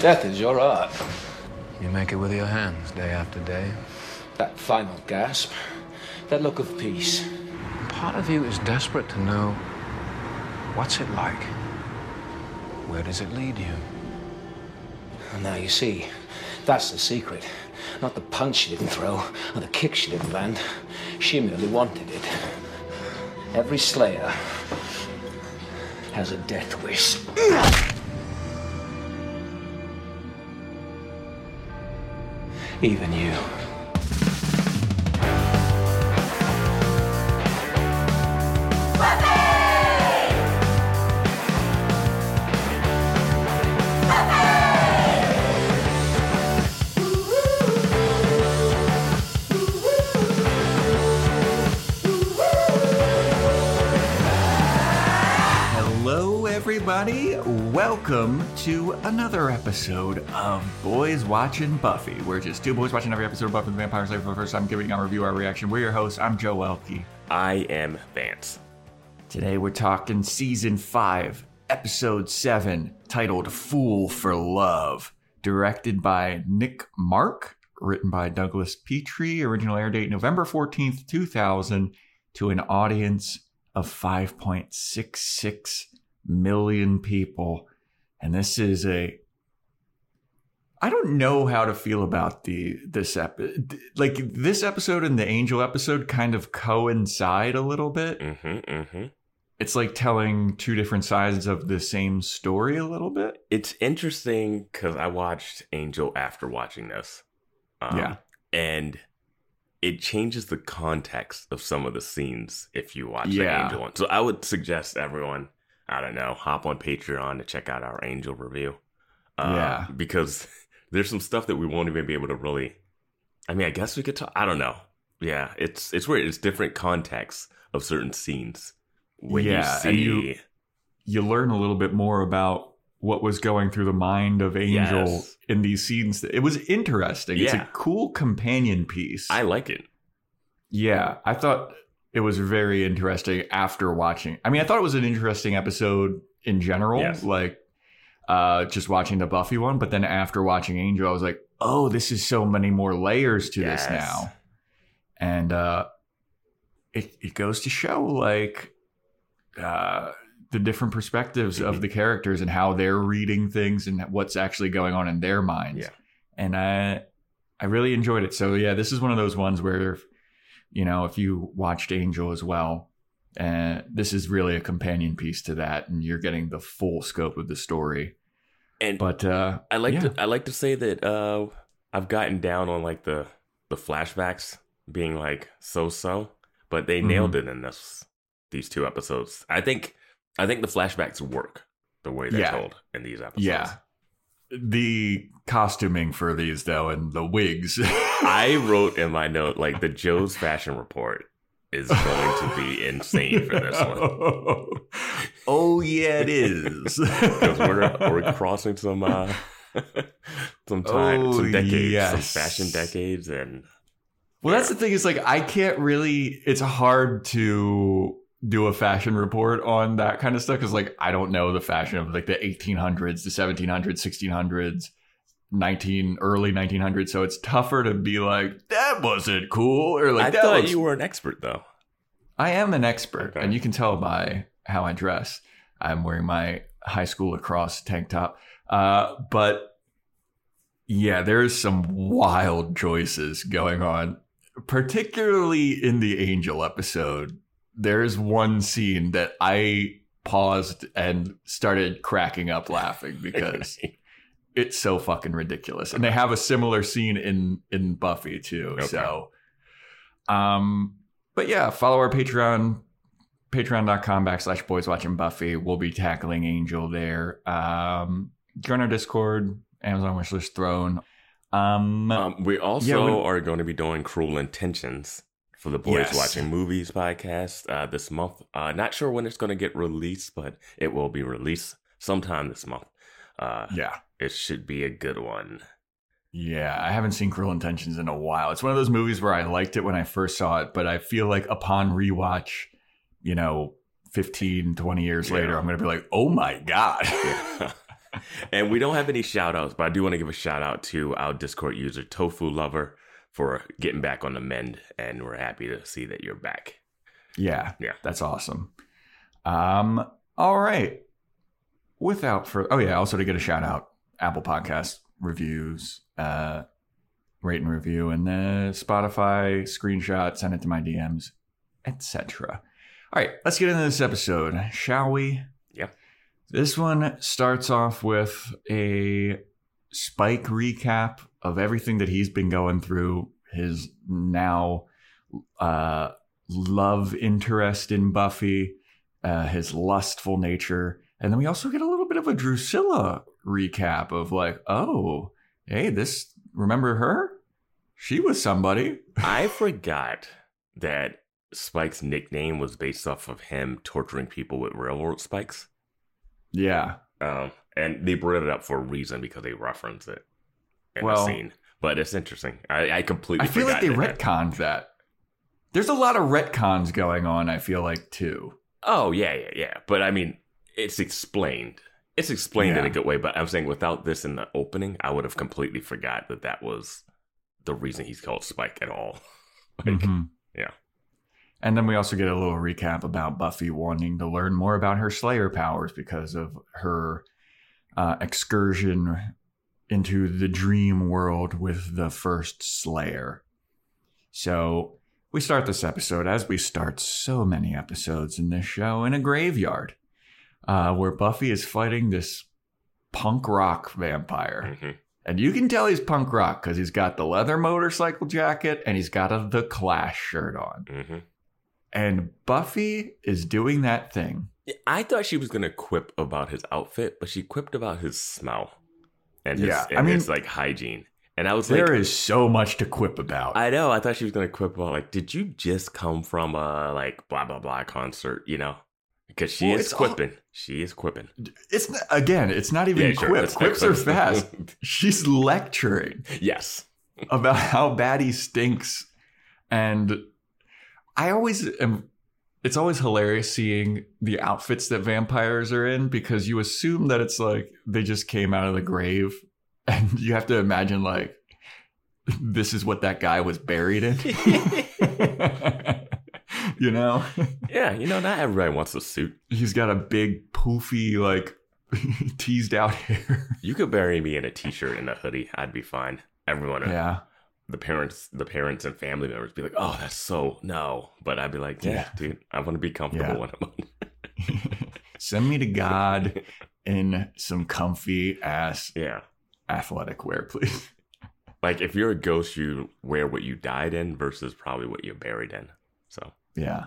Death is your art. You make it with your hands, day after day. That final gasp, that look of peace. Part of you is desperate to know, what's it like? Where does it lead you? And now you see, that's the secret. Not the punch she didn't throw, or the kick she didn't land. She merely wanted it. Every slayer has a death wish. Even you. Everybody, welcome to another episode of Boys Watching Buffy. We're just two boys watching every episode of Buffy the Vampire Slayer for the first time, giving our review, our reaction. We're your hosts. I'm Joe Welke. I am Vance. Today we're talking Season 5, Episode 7, titled Fool for Love, directed by Nick Mark, written by Douglas Petrie, original air date November 14th, 2000, to an audience of 5.66 million people. And this is I don't know how to feel about this episode. Like, this episode and the Angel episode kind of coincide a little bit. It's like telling two different sides of the same story a little bit. It's interesting because I watched Angel after watching this. And it changes the context of some of the scenes if you watch the Angel one. So I would suggest everyone, I don't know, hop on Patreon to check out our Angel review. Because there's some stuff that we won't even be able to really, I mean, I guess we could talk, I don't know. Yeah, it's weird. It's different contexts of certain scenes. When you see... and you learn a little bit more about what was going through the mind of Angel in these scenes. It was interesting. Yeah. It's a cool companion piece. I like it. Yeah, I thought it was very interesting after watching. I mean, I thought it was an interesting episode in general, like just watching the Buffy one. But then after watching Angel, I was like, oh, this is so many more layers to this now. And it goes to show, like, the different perspectives of the characters and how they're reading things and what's actually going on in their minds. Yeah. And I really enjoyed it. So, yeah, this is one of those ones where, you know, if you watched Angel as well, this is really a companion piece to that, and you're getting the full scope of the story. But I like to say that I've gotten down on like the flashbacks being like so, but they nailed it in these two episodes. I think the flashbacks work the way they're told in these episodes. Yeah. The costuming for these, though, and the wigs. I wrote in my note, like, the Joe's fashion report is going to be insane for this one. Oh, yeah, it is. Because we're crossing some decades, some fashion decades. And well, that's the thing, is, like, I can't really, it's hard to do a fashion report on that kind of stuff, because, like, I don't know the fashion of, like, the 1800s, the 1700s, 1600s, early 1900s. So it's tougher to be like, that wasn't cool, or like, I thought you were an expert, though. I am an expert, and you can tell by how I dress. I'm wearing my high school lacrosse tank top, but yeah, there's some wild choices going on, particularly in the Angel episode. There's one scene that I paused and started cracking up laughing because it's so fucking ridiculous. And they have a similar scene in Buffy too. Okay. So, but yeah, follow our Patreon, patreon.com/boyswatchingbuffy. We'll be tackling Angel there. Join our Discord, Amazon Wishlist Throne. We also are going to be doing Cruel Intentions for the Boys Watching Movies podcast this month. Not sure when it's going to get released, but it will be released sometime this month. It should be a good one. Yeah, I haven't seen Cruel Intentions in a while. It's one of those movies where I liked it when I first saw it, but I feel like upon rewatch, 15, 20 years later, I'm going to be like, oh my God. And we don't have any shout outs, but I do want to give a shout out to our Discord user, Tofu Lover, for getting back on the mend. And we're happy to see that you're back. Yeah. That's awesome. All right. Also to get a shout out, Apple Podcast reviews, rate and review, and then Spotify screenshot, send it to my DMs, etc. All right, let's get into this episode, shall we? Yeah. This one starts off with a Spike recap of everything that he's been going through, his now love interest in Buffy, his lustful nature. And then we also get a little bit of a Drusilla recap of like, oh, hey, remember her? She was somebody. I forgot that Spike's nickname was based off of him torturing people with railroad spikes. Yeah. And they brought it up for a reason because they reference it in the scene. But it's interesting. I completely feel forgot like they retconned that. There's a lot of retcons going on, I feel like, too. Oh, yeah. But I mean, it's explained. It's explained in a good way. But I'm saying without this in the opening, I would have completely forgot that was the reason he's called Spike at all. Yeah. And then we also get a little recap about Buffy wanting to learn more about her Slayer powers because of her excursion into the dream world with the first Slayer. So we start this episode, as we start so many episodes in this show, in a graveyard where Buffy is fighting this punk rock vampire. Mm-hmm. And you can tell he's punk rock because he's got the leather motorcycle jacket and he's got the Clash shirt on. Mm-hmm. And Buffy is doing that thing. I thought she was going to quip about his outfit, but she quipped about his smell and his like hygiene. And I was there is so much to quip about. I know. I thought she was going to quip about like, did you just come from a like blah, blah, blah concert, you know? Because she is quipping. She is quipping. It's not even quip. Quips are fast. She's lecturing. Yes. About how bad he stinks. And it's always hilarious seeing the outfits that vampires are in because you assume that it's like they just came out of the grave and you have to imagine like this is what that guy was buried in. You know? Yeah, not everybody wants a suit. He's got a big poofy like teased out hair. You could bury me in a t-shirt and a hoodie. I'd be fine. Everyone the parents and family members be like, oh, that's so no. But I'd be like, yeah, dude, I want to be comfortable when I'm on. Send me to God in some comfy ass athletic wear, please. Like if you're a ghost, you wear what you died in versus probably what you're buried in. So yeah.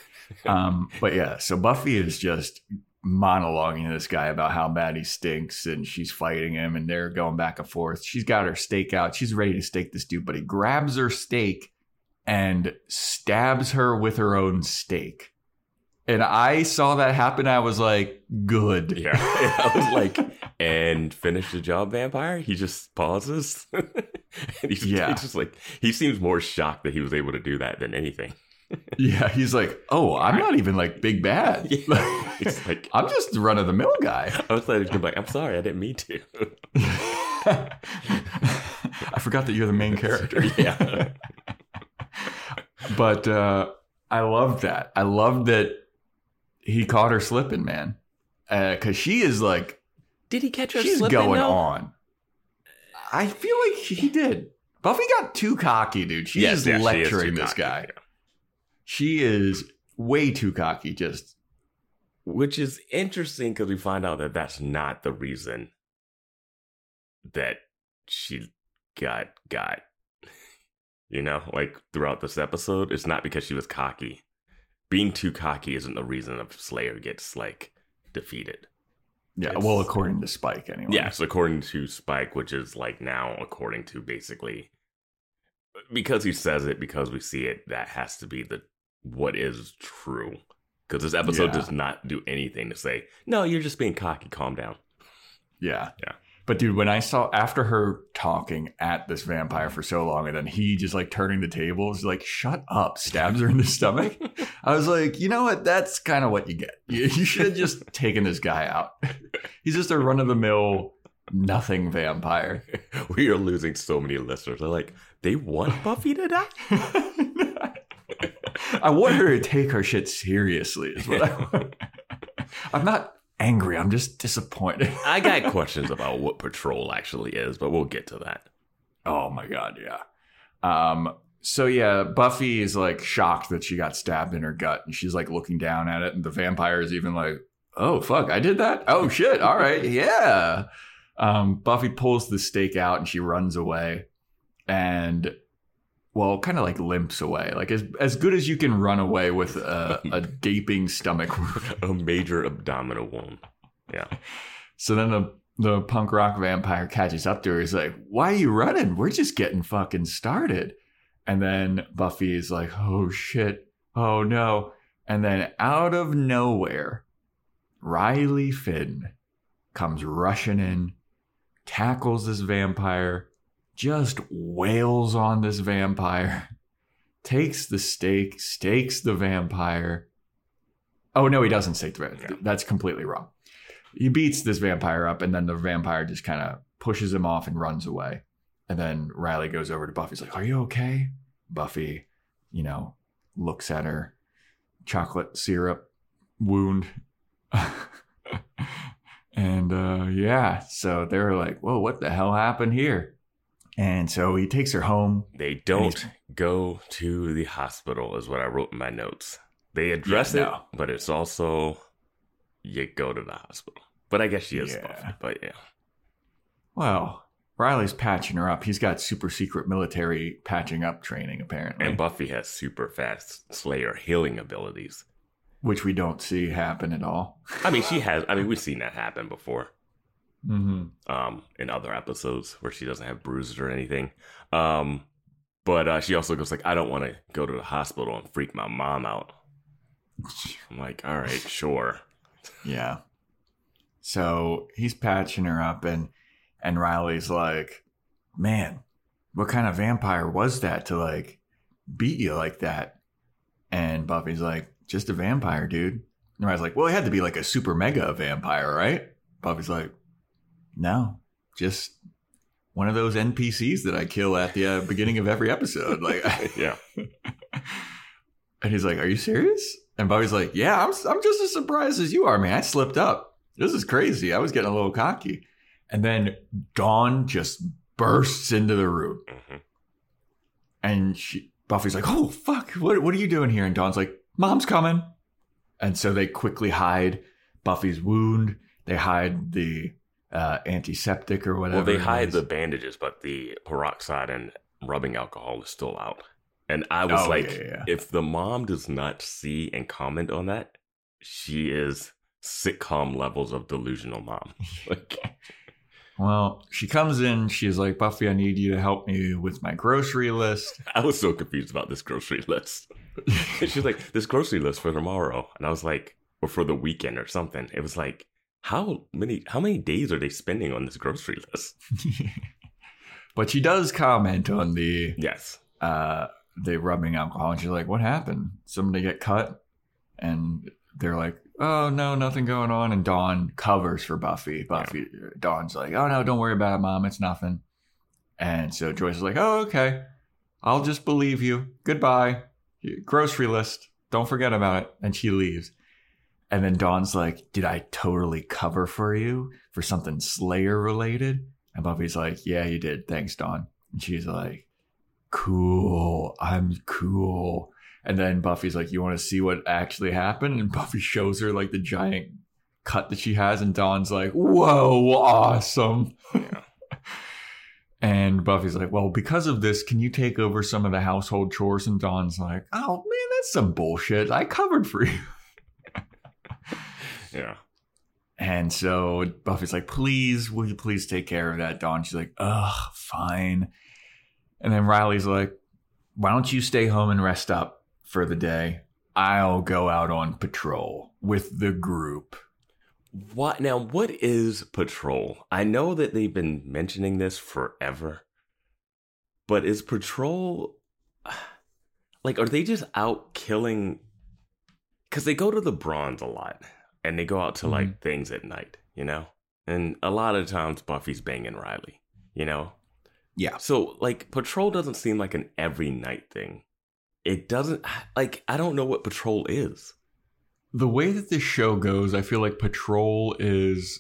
So Buffy is just monologuing to this guy about how bad he stinks and she's fighting him and they're going back and forth. She's got her stake out. She's ready to stake this dude, but he grabs her stake and stabs her with her own stake. And I saw that happen. I was like, good. Yeah. I was like, and finish the job, vampire? He just pauses. And he's just like, he seems more shocked that he was able to do that than anything. Yeah, he's like, oh, I'm not even like big bad. Yeah. It's like, I'm just the run of the mill guy. I was like, I'm sorry, I didn't mean to. I forgot that you're the main character. Yeah. But I love that. I love that he caught her slipping, man. Because she is like, did he catch her she's slipping? She's going on. I feel like he did. Buffy got too cocky, dude. She is lecturing this guy. Yeah. She is way too cocky, which is interesting because we find out that that's not the reason that she got. Like throughout this episode, it's not because she was cocky. Being too cocky isn't the reason a Slayer gets like defeated. Yeah, well, according to Spike, anyway. Yes, according to Spike, which is like now according to basically because he says it, because we see it, that has to be what is true. Because this episode does not do anything to say, no, you're just being cocky, calm down. Yeah. But dude, when I saw after her talking at this vampire for so long and then he just like turning the tables, like, shut up, stabs her in the stomach. I was like, you know what? That's kind of what you get. You should have just taken this guy out. He's just a run of the mill, nothing vampire. We are losing so many listeners. They're like, they want Buffy to die? I want her to take her shit seriously. Is what I want. I'm not angry. I'm just disappointed. I got questions about what Patrol actually is, but we'll get to that. Oh my God, yeah. So yeah, Buffy is like shocked that she got stabbed in her gut, and she's like looking down at it, and the vampire is even like, "Oh fuck, I did that? Oh shit, all right, yeah." Buffy pulls the stake out and she runs away, and well, kind of like limps away, like as good as you can run away with a gaping stomach, a major abdominal wound. Yeah. So then the punk rock vampire catches up to her. He's like, "Why are you running? We're just getting fucking started." And then Buffy is like, "Oh shit, oh no!" And then out of nowhere, Riley Finn comes rushing in, tackles this vampire, just wails on this vampire, takes the stake, stakes the vampire. Oh, no, he doesn't stake the vampire. That's completely wrong. He beats this vampire up, and then the vampire just kind of pushes him off and runs away. And then Riley goes over to Buffy. He's like, "Are you okay?" Buffy, looks at her chocolate syrup wound. And yeah, so they're like, "Whoa, what the hell happened here?" And so he takes her home. They don't go to the hospital, is what I wrote in my notes. They address it, but it's also, you go to the hospital. But I guess she is Buffy, but yeah. Well, Riley's patching her up. He's got super secret military patching up training, apparently. And Buffy has super fast Slayer healing abilities. Which we don't see happen at all. I mean, we've seen that happen before. Mm-hmm. In other episodes where she doesn't have bruises or anything. But she also goes like, "I don't want to go to the hospital and freak my mom out." I'm like, all right, sure. Yeah. So he's patching her up, and Riley's like, "Man, what kind of vampire was that to like beat you like that?" And Buffy's like, "Just a vampire, dude." And Riley's like, "Well, it had to be like a super mega vampire, right?" Buffy's like, "No, just one of those NPCs that I kill at the beginning of every episode." Like, yeah. And he's like, "Are you serious?" And Buffy's like, "Yeah, I'm just as surprised as you are, man. I slipped up. This is crazy. I was getting a little cocky." And then Dawn just bursts into the room. Mm-hmm. And Buffy's like, "Oh, fuck, what are you doing here?" And Dawn's like, "Mom's coming." And so they quickly hide Buffy's wound. They hide the antiseptic or whatever. Well, they hide the bandages, but the peroxide and rubbing alcohol is still out. And I was if the mom does not see and comment on that, she is sitcom levels of delusional mom. Well, she comes in. She's like, "Buffy, I need you to help me with my grocery list." I was so confused about this grocery list. She's like, "This grocery list for tomorrow." And I was like, or for the weekend or something. It was like, how many days are they spending on this grocery list? But she does comment on the rubbing alcohol. And she's like, "What happened? Somebody get cut?" And they're like, "Oh, no, nothing going on." And Dawn covers for Buffy. Dawn's like, "Oh, no, don't worry about it, Mom. It's nothing." And so Joyce is like, "Oh, okay. I'll just believe you. Goodbye. Grocery list. Don't forget about it." And she leaves. And then Dawn's like, "Did I totally cover for you for something Slayer related?" And Buffy's like, "Yeah, you did. Thanks, Dawn." And she's like, "Cool. I'm cool." And then Buffy's like, "You want to see what actually happened?" And Buffy shows her like the giant cut that she has. And Dawn's like, "Whoa, awesome." Yeah. And Buffy's like, "Well, because of this, can you take over some of the household chores?" And Dawn's like, "Oh, man, that's some bullshit. I covered for you." Yeah. And so Buffy's like, "Please, will you please take care of that, Dawn?" She's like, "Ugh, fine." And then Riley's like, "Why don't you stay home and rest up for the day? I'll go out on patrol with the group." What is patrol? I know that they've been mentioning this forever, but is patrol like, are they just out killing? Because they go to the Bronze a lot, and they go out to like things at night, you know. And a lot of times Buffy's banging Riley, you know. Yeah. So like, patrol doesn't seem like an every night thing. It doesn't, like, I don't know what patrol is. The way that this show goes, I feel like patrol is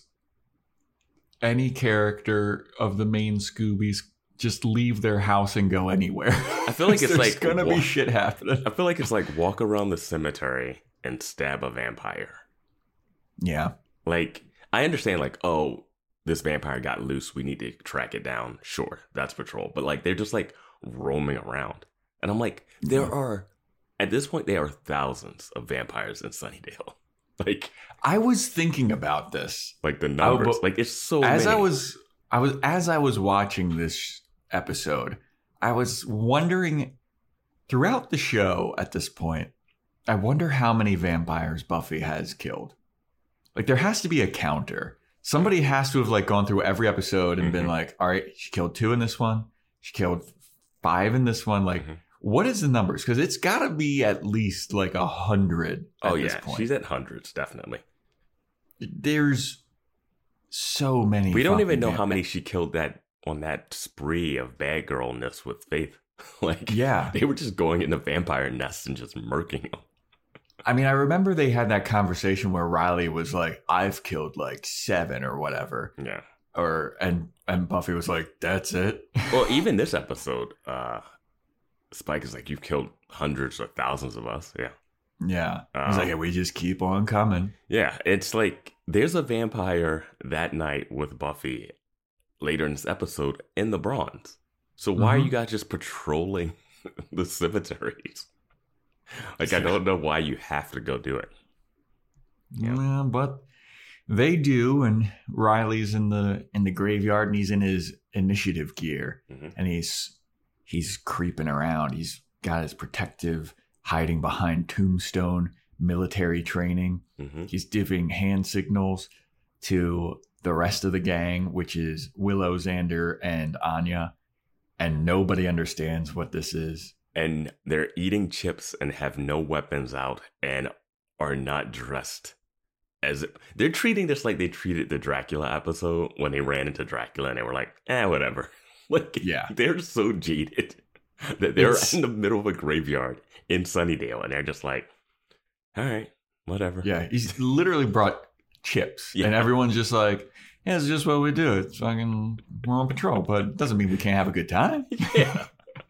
any character of the main Scoobies just leave their house and go anywhere. I feel like it's like gonna be shit happening. I feel like it's like walk around the cemetery and stab a vampire. Yeah. Like, I understand, like, oh, this vampire got loose, we need to track it down. Sure, that's patrol. But like, they're just like roaming around. And I'm like, at this point, there are thousands of vampires in Sunnydale. Like, I was thinking about this. Like the numbers. Like, it's so many. As I was watching this episode, I was wondering throughout the show at this point, I wonder how many vampires Buffy has killed. Like, there has to be a counter. Somebody has to have like gone through every episode and been like, all right, she killed 2 in this one. She killed 5 in this one. Like, what is the numbers? Because it's got to be at least like 100 at this point. She's at hundreds, definitely. There's so many. We don't even know how many she killed on that spree of bad girlness with Faith. Like, yeah, they were just going into vampire nests and just murking them. I mean, I remember they had that conversation where Riley was like, I've killed like 7 or whatever. Yeah. And Buffy was like, that's it. Well, even this episode, Spike is like, you've killed hundreds or thousands of us. Yeah. Yeah. He's like, yeah, we just keep on coming. Yeah. It's like, there's a vampire that night with Buffy later in this episode in the Bronze. So why are you guys just patrolling the cemeteries? Like, I don't know why you have to go do it. Yeah, but they do, and Riley's in the graveyard, and he's in his initiative gear, and he's creeping around. He's got his protective, hiding behind tombstone military training. He's giving hand signals to the rest of the gang, which is Willow, Xander, and Anya, and nobody understands what this is. And they're eating chips and have no weapons out and are not dressed as... They're treating this like they treated the Dracula episode when they ran into Dracula and they were like, whatever. Like, yeah. They're so jaded that they're in the middle of a graveyard in Sunnydale and they're just like, all right, whatever. Yeah, he's literally brought chips and everyone's just like, yeah, it's just what we do. It's fucking, we're on patrol, but it doesn't mean we can't have a good time. Yeah.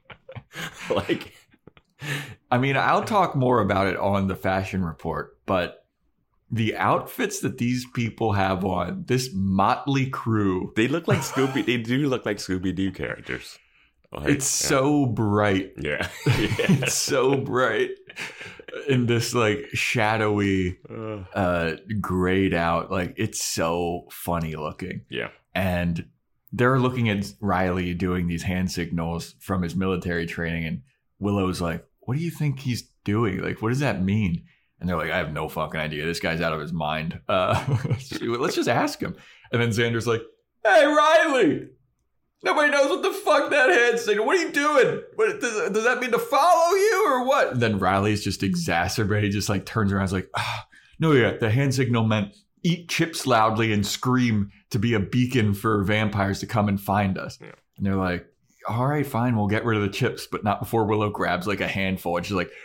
Like, I mean, I'll talk more about it on the fashion report, but the outfits that these people have on, this motley crew, they look like they do look like Scooby-Doo characters. Like, it's so bright. Yeah. It's so bright in this like shadowy, grayed out, like it's so funny looking. Yeah. And they're looking at Riley doing these hand signals from his military training, and Willow's like, what do you think he's doing? Like, what does that mean? And they're like, I have no fucking idea. This guy's out of his mind. Let's just ask him. And then Xander's like, hey, Riley, nobody knows what the fuck that hand signal. What are you doing? Does that mean to follow you or what? And then Riley's just exacerbated, just like turns around and is like, no, yeah, the hand signal meant eat chips loudly and scream to be a beacon for vampires to come and find us. Yeah. And they're like, all right, fine, we'll get rid of the chips, but not before Willow grabs like a handful and she's like,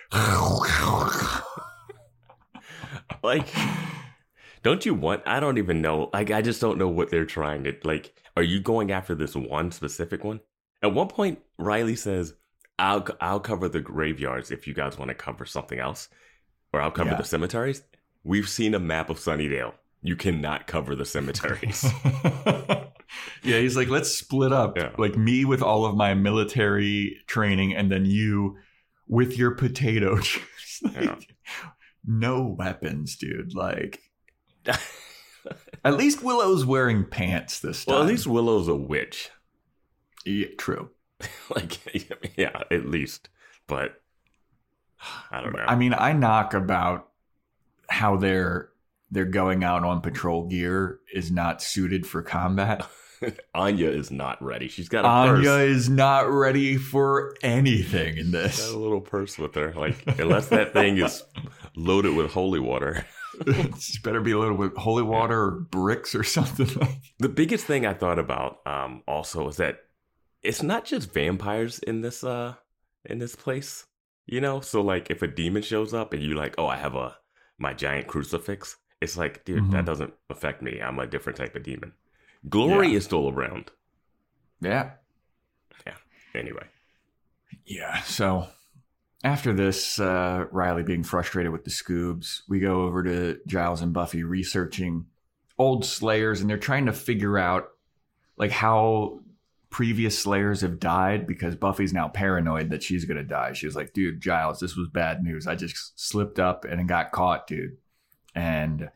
like, don't you want, I don't even know. Like, I just don't know what they're trying to, like, are you going after this one specific one? At one point, Riley says, I'll cover the graveyards if you guys want to cover something else, or I'll cover the cemeteries. We've seen a map of Sunnydale. You cannot cover the cemeteries. Yeah, he's like, let's split up. Yeah. Like me with all of my military training and then you with your potato chips. Like, no weapons, dude. Like, at least Willow's wearing pants this time. Well, at least Willow's a witch. Yeah, true. Like, yeah, at least. But I don't know. I mean, I knock about how they're their going out on patrol gear is not suited for combat. Anya is not ready. She's got a Anya purse. is not ready for anything in this. She's got a little purse with her. Like, unless that thing is loaded with holy water. It's better be loaded with holy water or bricks or something like. The biggest thing I thought about also is that it's not just vampires in this place. You know? So like if a demon shows up and you like, oh, I have my giant crucifix, it's like, dude, that doesn't affect me. I'm a different type of demon. Glory is still around. Yeah. Yeah. Anyway. Yeah. So after this, Riley being frustrated with the Scoobs, we go over to Giles and Buffy researching old Slayers, and they're trying to figure out like how previous Slayers have died, because Buffy's now paranoid that she's going to die. She was like, dude, Giles, this was bad news. I just slipped up and got caught, dude. And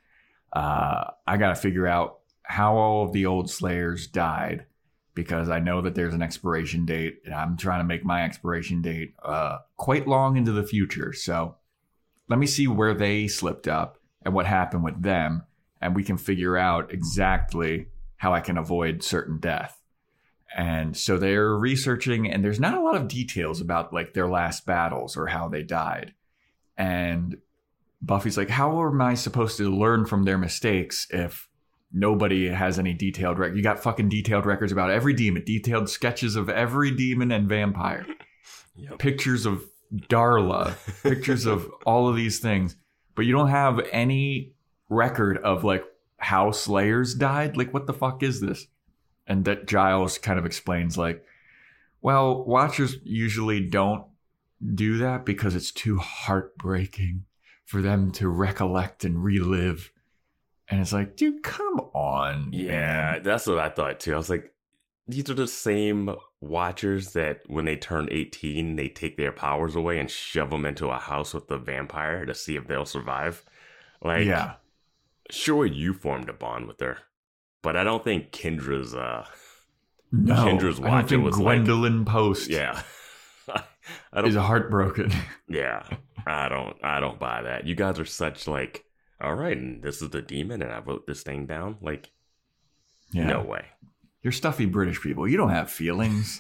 I got to figure out how all of the old Slayers died, because I know that there's an expiration date, and I'm trying to make my expiration date quite long into the future. So let me see where they slipped up and what happened with them, and we can figure out exactly how I can avoid certain death. And so they're researching, and there's not a lot of details about like their last battles or how they died. And Buffy's like, how am I supposed to learn from their mistakes if nobody has any detailed record? You got fucking detailed records about every demon, detailed sketches of every demon and vampire, pictures of Darla, pictures of all of these things, but you don't have any record of like how Slayers died. Like, what the fuck is this? And that Giles kind of explains like, well, Watchers usually don't do that because it's too heartbreaking for them to recollect and relive. And it's like, dude, come on. Yeah, that's what I thought too. I was like, these are the same Watchers that when they turn 18, they take their powers away and shove them into a house with the vampire to see if they'll survive. Like, yeah, sure, you formed a bond with her, but I don't think Kendra's Watcher I don't think was Gwendolyn like, Post. Yeah, is heartbroken. Yeah, I don't buy that. You guys are such like, all right, and this is the demon, and I wrote this thing down. Like, no way. You're stuffy British people. You don't have feelings.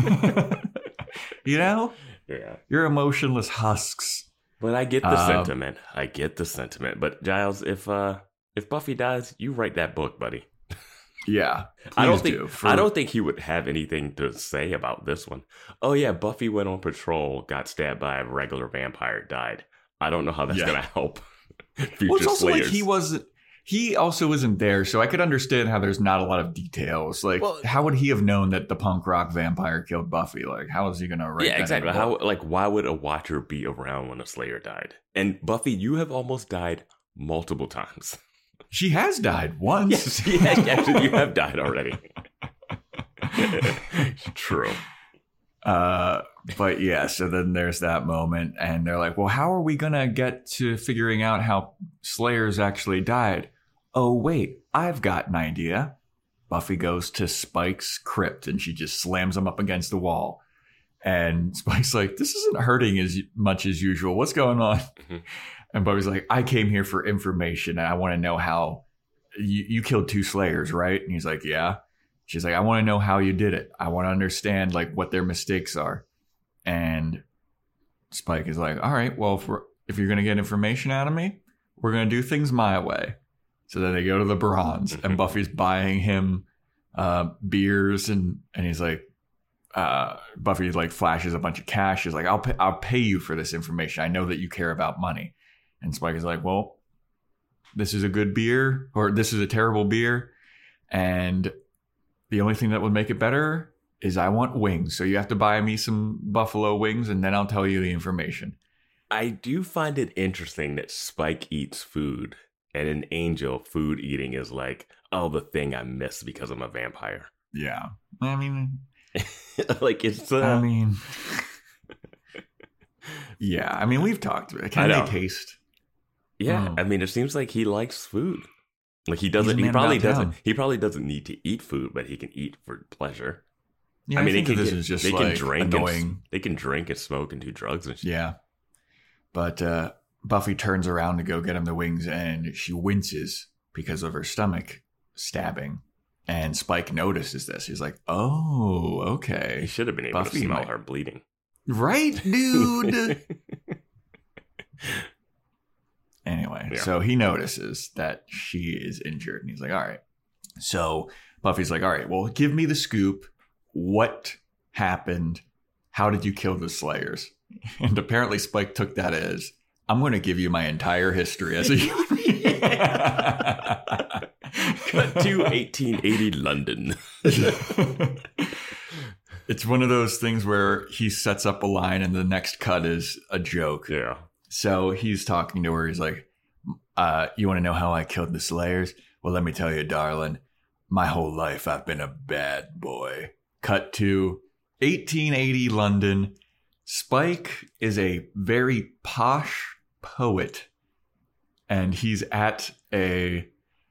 You know? Yeah. You're emotionless husks. But I get the sentiment. I get the sentiment. But Giles, if Buffy dies, you write that book, buddy. Yeah. I don't think he would have anything to say about this one. Oh yeah, Buffy went on patrol, got stabbed by a regular vampire, died. I don't know how that's gonna help. Well, it's also Slayers. Like he also isn't there, so I could understand how there's not a lot of details. Like, how would he have known that the punk rock vampire killed Buffy? Like, how is he going to write that? Yeah, exactly. Why would a Watcher be around when a Slayer died? And Buffy, you have almost died multiple times. She has died once. Yes, actually, you have died already. True. But yeah, so then there's that moment, and they're like, well, how are we going to get to figuring out how Slayers actually died? Oh, wait, I've got an idea. Buffy goes to Spike's crypt, and she just slams him up against the wall. And Spike's like, this isn't hurting as much as usual. What's going on? Mm-hmm. And Buffy's like, I came here for information, and I want to know how you killed 2 Slayers, right? And he's like, yeah. She's like, I want to know how you did it. I want to understand like what their mistakes are. And Spike is like, all right, well, if you're going to get information out of me, we're going to do things my way. So then they go to the Bronze, and Buffy's buying him beers, and he's like, Buffy like flashes a bunch of cash. She's like, I'll pay you for this information. I know that you care about money. And Spike is like, well, this is a good beer, or this is a terrible beer, and the only thing that would make it better is I want wings. So you have to buy me some buffalo wings, and then I'll tell you the information. I do find it interesting that Spike eats food, and in Angel, food eating is like, oh, the thing I miss because I'm a vampire. Yeah. I mean... like, it's... yeah, I mean, we've talked about it. Can they taste? Yeah, I mean, it seems like he likes food. Like he probably doesn't need to eat food, but he can eat for pleasure. Yeah, I mean, they can drink annoying. They can drink and smoke and do drugs and shit. Yeah. But Buffy turns around to go get him the wings, and she winces because of her stomach stabbing. And Spike notices this. He's like, "Oh, okay." He should have been able to smell her bleeding. Right, dude? Anyway, so he notices that she is injured, and he's like, "All right." So Buffy's like, "All right, well, give me the scoop. What happened? How did you kill the Slayers?" And apparently Spike took that as, "I'm going to give you my entire history as a human being." Cut to 1880 London. It's one of those things where he sets up a line and the next cut is a joke. Yeah. So he's talking to her. He's like, "You want to know how I killed the Slayers? Well, let me tell you, darling. My whole life I've been a bad boy." Cut to 1880 London. Spike is a very posh poet, and he's at a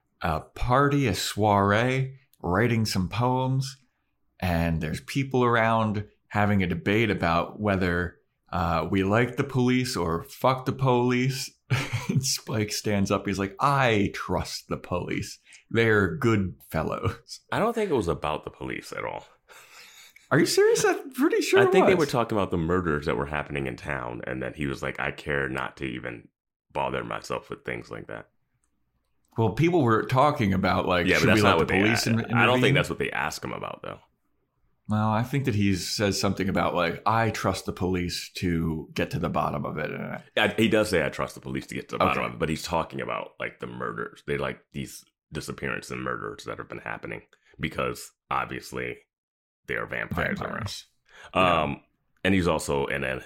party, a soiree, writing some poems, and there's people around having a debate about whether we like the police or fuck the police. And Spike stands up. He's like, "I trust the police. They're good fellows." I don't think it was about the police at all. Are you serious? I'm pretty sure I think they were talking about the murders that were happening in town, and that he was like, "I care not to even bother myself with things like that." Well, people were talking about like, yeah, but should that's we not let what the police intervene? I don't think that's what they ask him about, though. Well, I think that he says something about like, "I trust the police to get to the bottom of it." He does say, "I trust the police to get to the bottom of it," but he's talking about like the murders. They like these disappearances and murders that have been happening because obviously they are vampires. Around. And he's also in a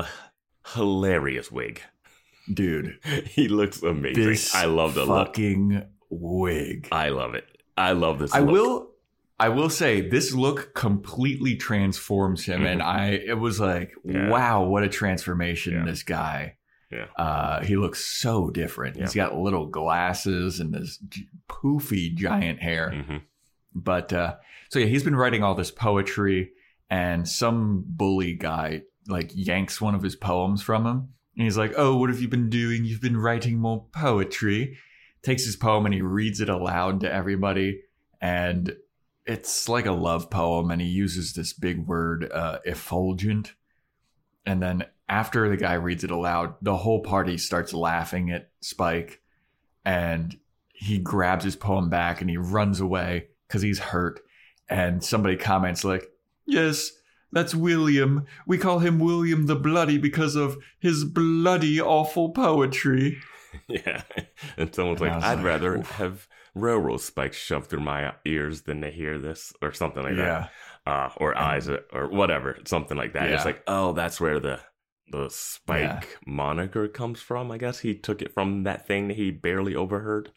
hilarious wig. Dude, he looks amazing. I love the fucking wig. I love it. I love this look. I will say this look completely transforms him, and it was like, wow, what a transformation in this guy. Yeah. He looks so different. Yeah. He's got little glasses and this poofy giant hair. Mm-hmm. But so yeah, he's been writing all this poetry, and some bully guy like yanks one of his poems from him. And he's like, "Oh, what have you been doing? You've been writing more poetry." Takes his poem and he reads it aloud to everybody. And it's like a love poem. And he uses this big word, effulgent. And then after the guy reads it aloud, the whole party starts laughing at Spike. And he grabs his poem back and he runs away because he's hurt. And somebody comments like, "Yes, that's William. We call him William the Bloody because of his bloody awful poetry." Yeah. And someone's like, "I'd rather have railroad spikes shoved through my ears than to hear this," or something like that. Or eyes, or whatever, something like that. Yeah. It's like, oh, that's where the Spike moniker comes from. I guess he took it from that thing that he barely overheard.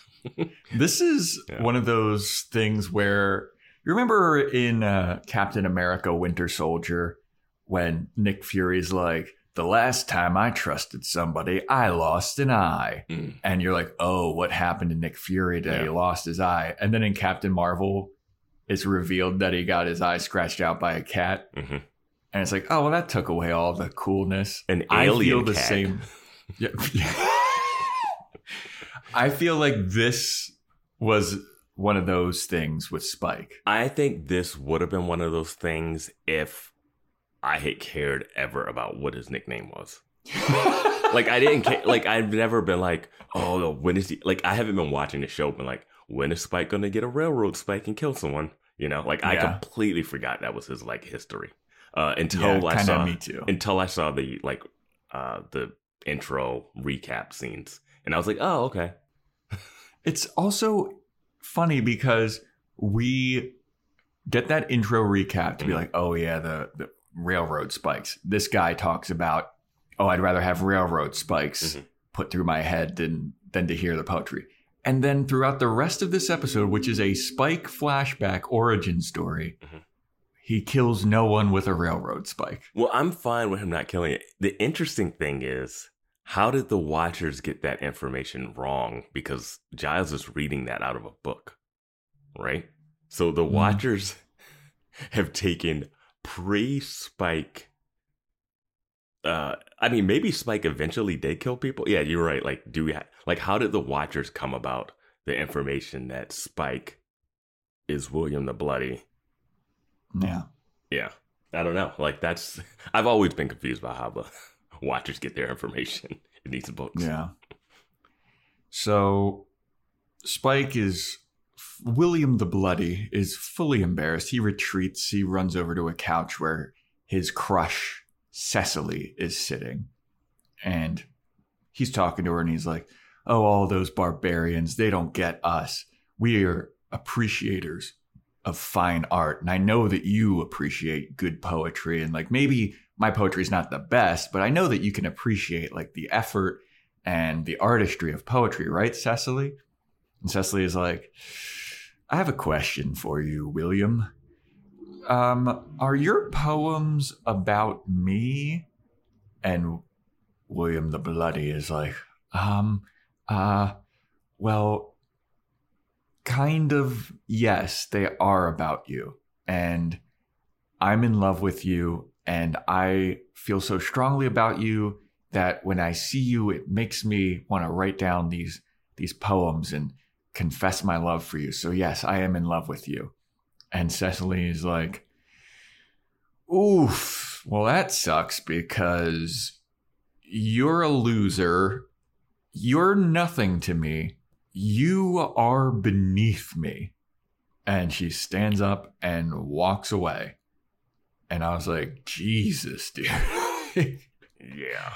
This is one of those things where, you remember in Captain America Winter Soldier when Nick Fury's like, "The last time I trusted somebody, I lost an eye." And you're like, oh, what happened to Nick Fury that he lost his eye? And then in Captain Marvel, it's revealed that he got his eye scratched out by a cat. Mm-hmm. And it's like, oh, well, that took away all the coolness. An alien I feel the cat. Same. Yeah. I feel like this was one of those things with Spike. I think this would have been one of those things if I had cared ever about what his nickname was. Like, I didn't care. Like, I've never been like, oh, when is he? Like, I haven't been watching the show, but like, when is Spike going to get a railroad spike and kill someone? You know, like, I completely forgot that was his like history. Until I saw the like the intro recap scenes, and I was like, oh, okay. It's also funny because we get that intro recap to be like, oh yeah, the railroad spikes. This guy talks about, oh, I'd rather have railroad spikes put through my head than to hear the poetry. And then throughout the rest of this episode, which is a Spike flashback origin story, he kills no one with a railroad spike. Well, I'm fine with him not killing it. The interesting thing is, how did the Watchers get that information wrong? Because Giles is reading that out of a book, right? So the Watchers have taken pre-Spike I mean, maybe Spike eventually did kill people. Yeah, you're right. Like, how did the Watchers come about the information that Spike is William the Bloody? Yeah. Yeah. I don't know. Like, I've always been confused by how the Watchers get their information in these books. Yeah. So William the Bloody is fully embarrassed. He retreats. He runs over to a couch where his crush, Cecily, is sitting. And he's talking to her and he's like, oh, all those barbarians, they don't get us. We are appreciators of fine art. And I know that you appreciate good poetry. And like, maybe my poetry is not the best, but I know that you can appreciate like the effort and the artistry of poetry, right, Cecily? And Cecily is like, I have a question for you, William. Are your poems about me? And William the Bloody is like, well, kind of, yes, they are about you. And I'm in love with you. And I feel so strongly about you that when I see you, it makes me want to write down these poems and confess my love for you. So yes, I am in love with you. And Cecily is like, oof, well, that sucks because you're a loser. You're nothing to me. You are beneath me. And she stands up and walks away. And I was like, Jesus, dude. Yeah.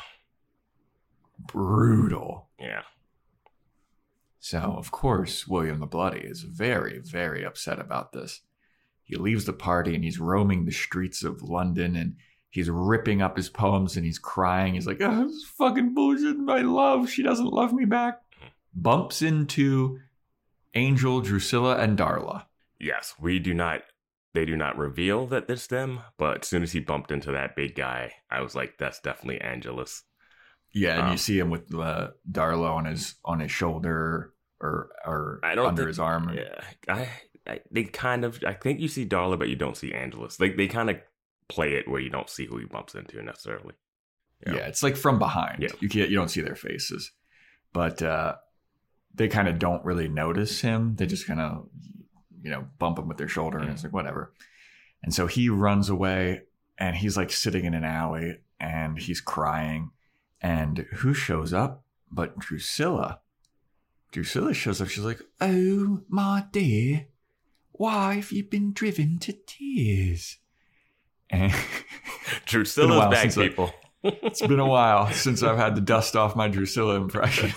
Brutal. Yeah. So, of course, William the Bloody is very, very upset about this. He leaves the party and he's roaming the streets of London and he's ripping up his poems and he's crying. He's like, oh, this is fucking bullshit. My love, she doesn't love me back. Bumps into Angel, Drusilla, and Darla. Yes, they do not reveal that it's them, but as soon as he bumped into that big guy, I was like, that's definitely Angelus. Yeah, and you see him with Darla on his shoulder or under his arm. Yeah, I think you see Darla, but you don't see Angelus. They kind of play it where you don't see who he bumps into necessarily. Yeah, it's like from behind. Yeah. You don't see their faces, but they kind of don't really notice him. They just kind of bump him with their shoulder, and it's like whatever. And so he runs away, and he's like sitting in an alley, and he's crying. And who shows up but Drusilla? Drusilla shows up. She's like, oh, my dear, why have you been driven to tears? And Drusilla's back, people. It's been a while since I've had to dust off my Drusilla impression.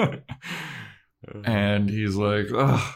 And he's like, oh,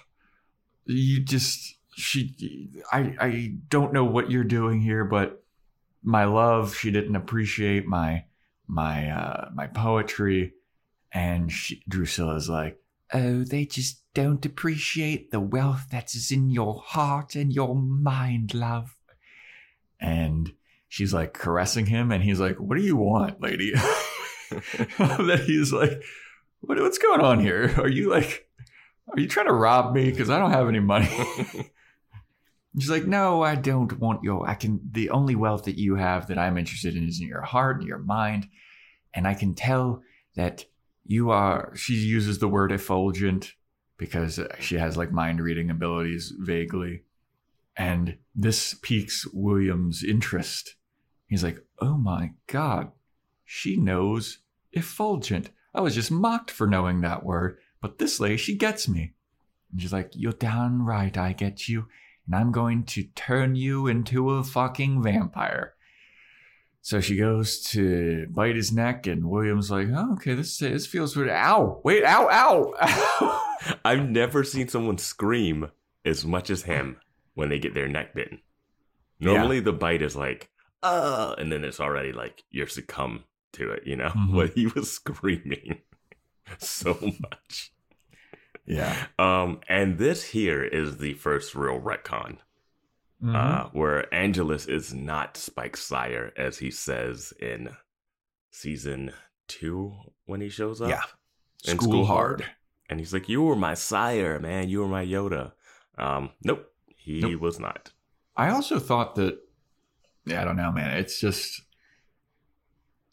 I don't know what you're doing here, but my love, she didn't appreciate my poetry. And Drusilla's like, oh, they just don't appreciate the wealth that's in your heart and your mind, love. And she's like caressing him, and he's like, what do you want, lady? Then he's like, what's going on here? Are you trying to rob me? Because I don't have any money. She's like, no, I don't want the only wealth that you have that I'm interested in is in your heart and your mind. And I can tell that she uses the word effulgent because she has like mind reading abilities vaguely. And this piques William's interest. He's like, oh my God, she knows effulgent. I was just mocked for knowing that word, but this lady, she gets me. And she's like, you're damn right, I get you. And I'm going to turn you into a fucking vampire. So she goes to bite his neck, and William's like, oh, okay, this feels weird. Ow, wait, ow, ow, ow. I've never seen someone scream as much as him when they get their neck bitten. Normally the bite is like, and then it's already like you're succumb to it, Mm-hmm. But he was screaming so much. Yeah. And this here is the first real retcon. Where Angelus is not Spike's sire, as he says in season 2 when he shows up. Yeah. School hard. And he's like, you were my sire, man. You were my Yoda. Nope. He was not. I also thought that, I don't know, man. It's just,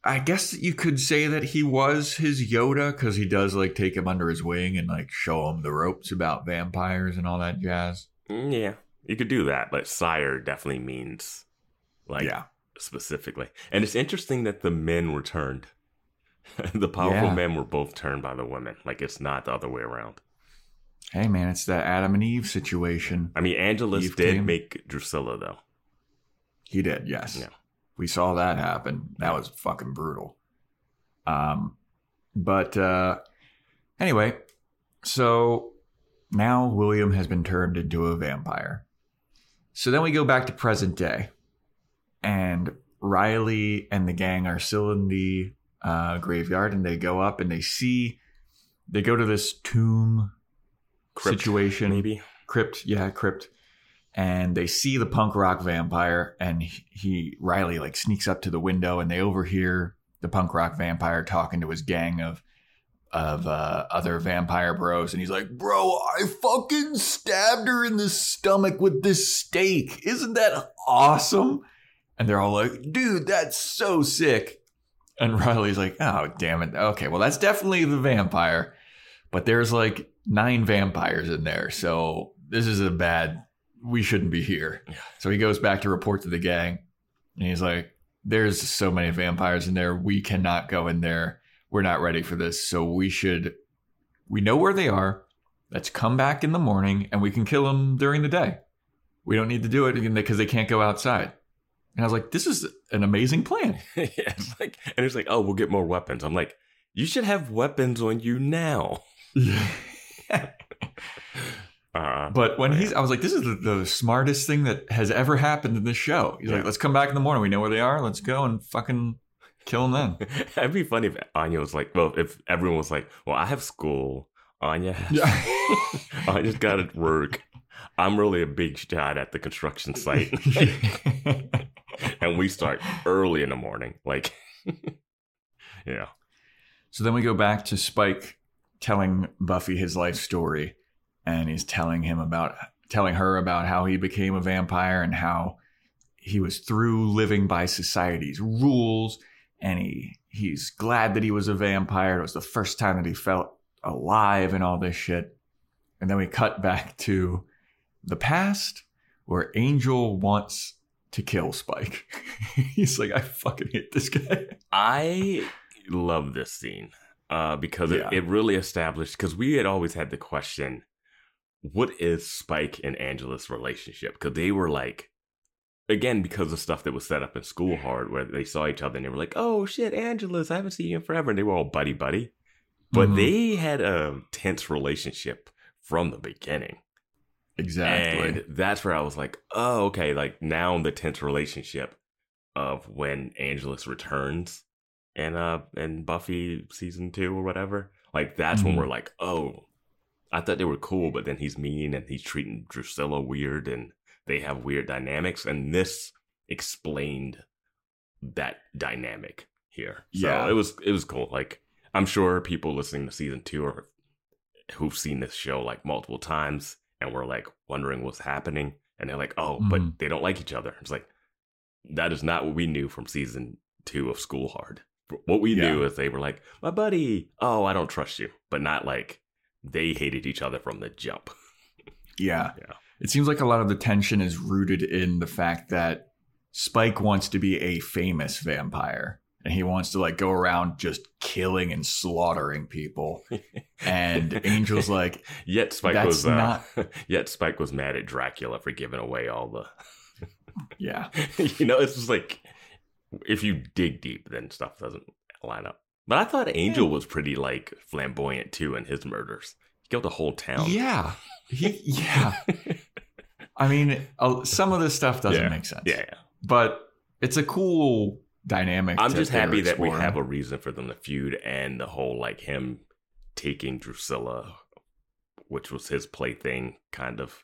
I guess you could say that he was his Yoda, because he does like take him under his wing and like show him the ropes about vampires and all that jazz. Yeah, you could do that, but sire definitely means like specifically. And it's interesting that the men were turned. The powerful men were both turned by the women. Like, it's not the other way around. Hey, man, it's that Adam and Eve situation. I mean, Angelus did make Drusilla, though. He did, yes. Yeah. We saw that happen. That was fucking brutal. But anyway, so now William has been turned into a vampire. So then we go back to present day. And Riley and the gang are still in the graveyard, and they go up and they go to this tomb crypt situation. Maybe. Crypt. And they see the punk rock vampire, and Riley like sneaks up to the window, and they overhear the punk rock vampire talking to his gang of other vampire bros, and he's like, "Bro, I fucking stabbed her in the stomach with this stake. Isn't that awesome?" And they're all like, "Dude, that's so sick." And Riley's like, "Oh, damn it. Okay, well, that's definitely the vampire. But there's like 9 vampires in there. So this is we shouldn't be here." Yeah. So he goes back to report to the gang. And he's like, "There's so many vampires in there. We cannot go in there. We're not ready for this. So we know where they are. Let's come back in the morning and we can kill them during the day. We don't need to do it because they can't go outside." And I was like, this is an amazing plan. Yeah, it's like, "Oh, we'll get more weapons." I'm like, you should have weapons on you now. But when I was like, this is the smartest thing that has ever happened in this show. He's like, "Let's come back in the morning. We know where they are. Let's go and fucking kill them then." It'd be funny if Anya was like, if everyone was like, "Well, I have school. Anya's got to work. I'm really a big shot at the construction site." And we start early in the morning. Like, yeah. So then we go back to Spike telling Buffy his life story. And he's telling her about how he became a vampire and how he was through living by society's rules. And he's glad that he was a vampire. It was the first time that he felt alive and all this shit. And then we cut back to the past where Angel wants to kill Spike. He's like, "I fucking hate this guy." I love this scene because it really established, because we had always had the question, what is Spike and Angela's relationship? Because they were like, again, because of stuff that was set up in School Hard, where they saw each other and they were like, "Oh shit, Angelus, I haven't seen you in forever." And they were all buddy. But they had a tense relationship from the beginning. Exactly. And that's where I was like, oh, okay, like now the tense relationship of when Angelus returns and Buffy season 2 or whatever. Like that's when we're like, oh, I thought they were cool, but then he's mean and he's treating Drusilla weird and they have weird dynamics. And this explained that dynamic here. So it was cool. Like I'm sure people listening to season 2 or who've seen this show like multiple times and were like wondering what's happening. And they're like, oh, but they don't like each other. It's like, that is not what we knew from season 2 of School Hard. What we knew is they were like, my buddy, oh, I don't trust you. But not like they hated each other from the jump. Yeah. It seems like a lot of the tension is rooted in the fact that Spike wants to be a famous vampire. And he wants to like go around just killing and slaughtering people. And Angel's like, yet Spike was mad at Dracula for giving away all the it's just like if you dig deep, then stuff doesn't line up. But I thought Angel was pretty like flamboyant too in his murders. He killed a whole town. Yeah. I mean, some of this stuff doesn't make sense. Yeah. But it's a cool dynamic. I'm just happy that we have a reason for them to feud, and the whole like him taking Drusilla, which was his plaything, kind of,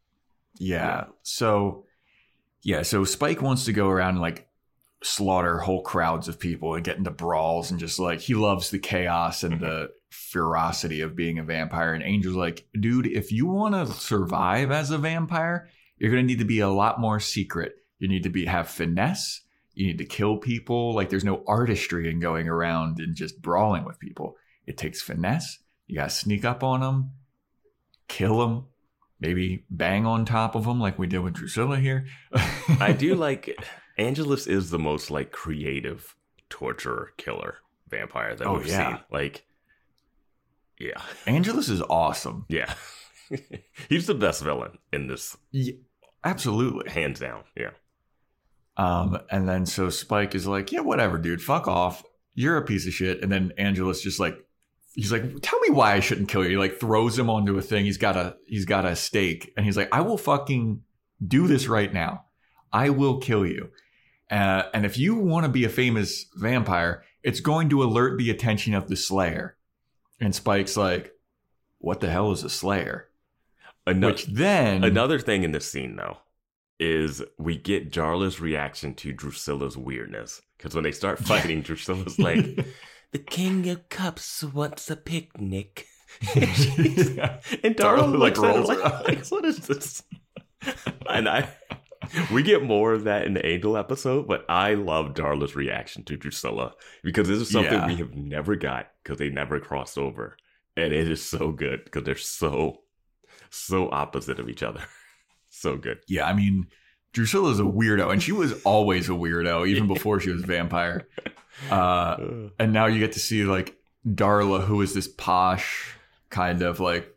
So Spike wants to go around and like slaughter whole crowds of people and get into brawls, and just like he loves the chaos and the ferocity of being a vampire. And Angel's like, dude, if you want to survive as a vampire, you're going to need to be a lot more secret. You need to have finesse. You need to kill people. Like, there's no artistry in going around and just brawling with people. It takes finesse. You got to sneak up on them, kill them, maybe bang on top of them like we did with Drusilla here. I do like, Angelus is the most like creative torturer killer vampire that we've seen. Like, yeah. Angelus is awesome. Yeah. He's the best villain in this. Yeah, absolutely. Hands down. Yeah. And then so Spike is like, yeah, whatever, dude. Fuck off. You're a piece of shit. And then Angelus just like, he's like, tell me why I shouldn't kill you. He like throws him onto a thing. He's got a stake. And he's like, I will fucking do this right now. I will kill you. And if you want to be a famous vampire, it's going to alert the attention of the Slayer. And Spike's like, what the hell is a Slayer? Another thing in this scene, though, is we get Darla's reaction to Drusilla's weirdness. Because when they start fighting, Drusilla's like, the King of Cups wants a picnic. And Darla looks at her like, what is this? And we get more of that in the Angel episode, but I love Darla's reaction to Drusilla because this is something we have never got because they never crossed over. And it is so good because they're so opposite of each other. So good. Yeah, I mean, Drusilla's a weirdo, and she was always a weirdo, even before she was a vampire. And now you get to see, like, Darla, who is this posh kind of, like,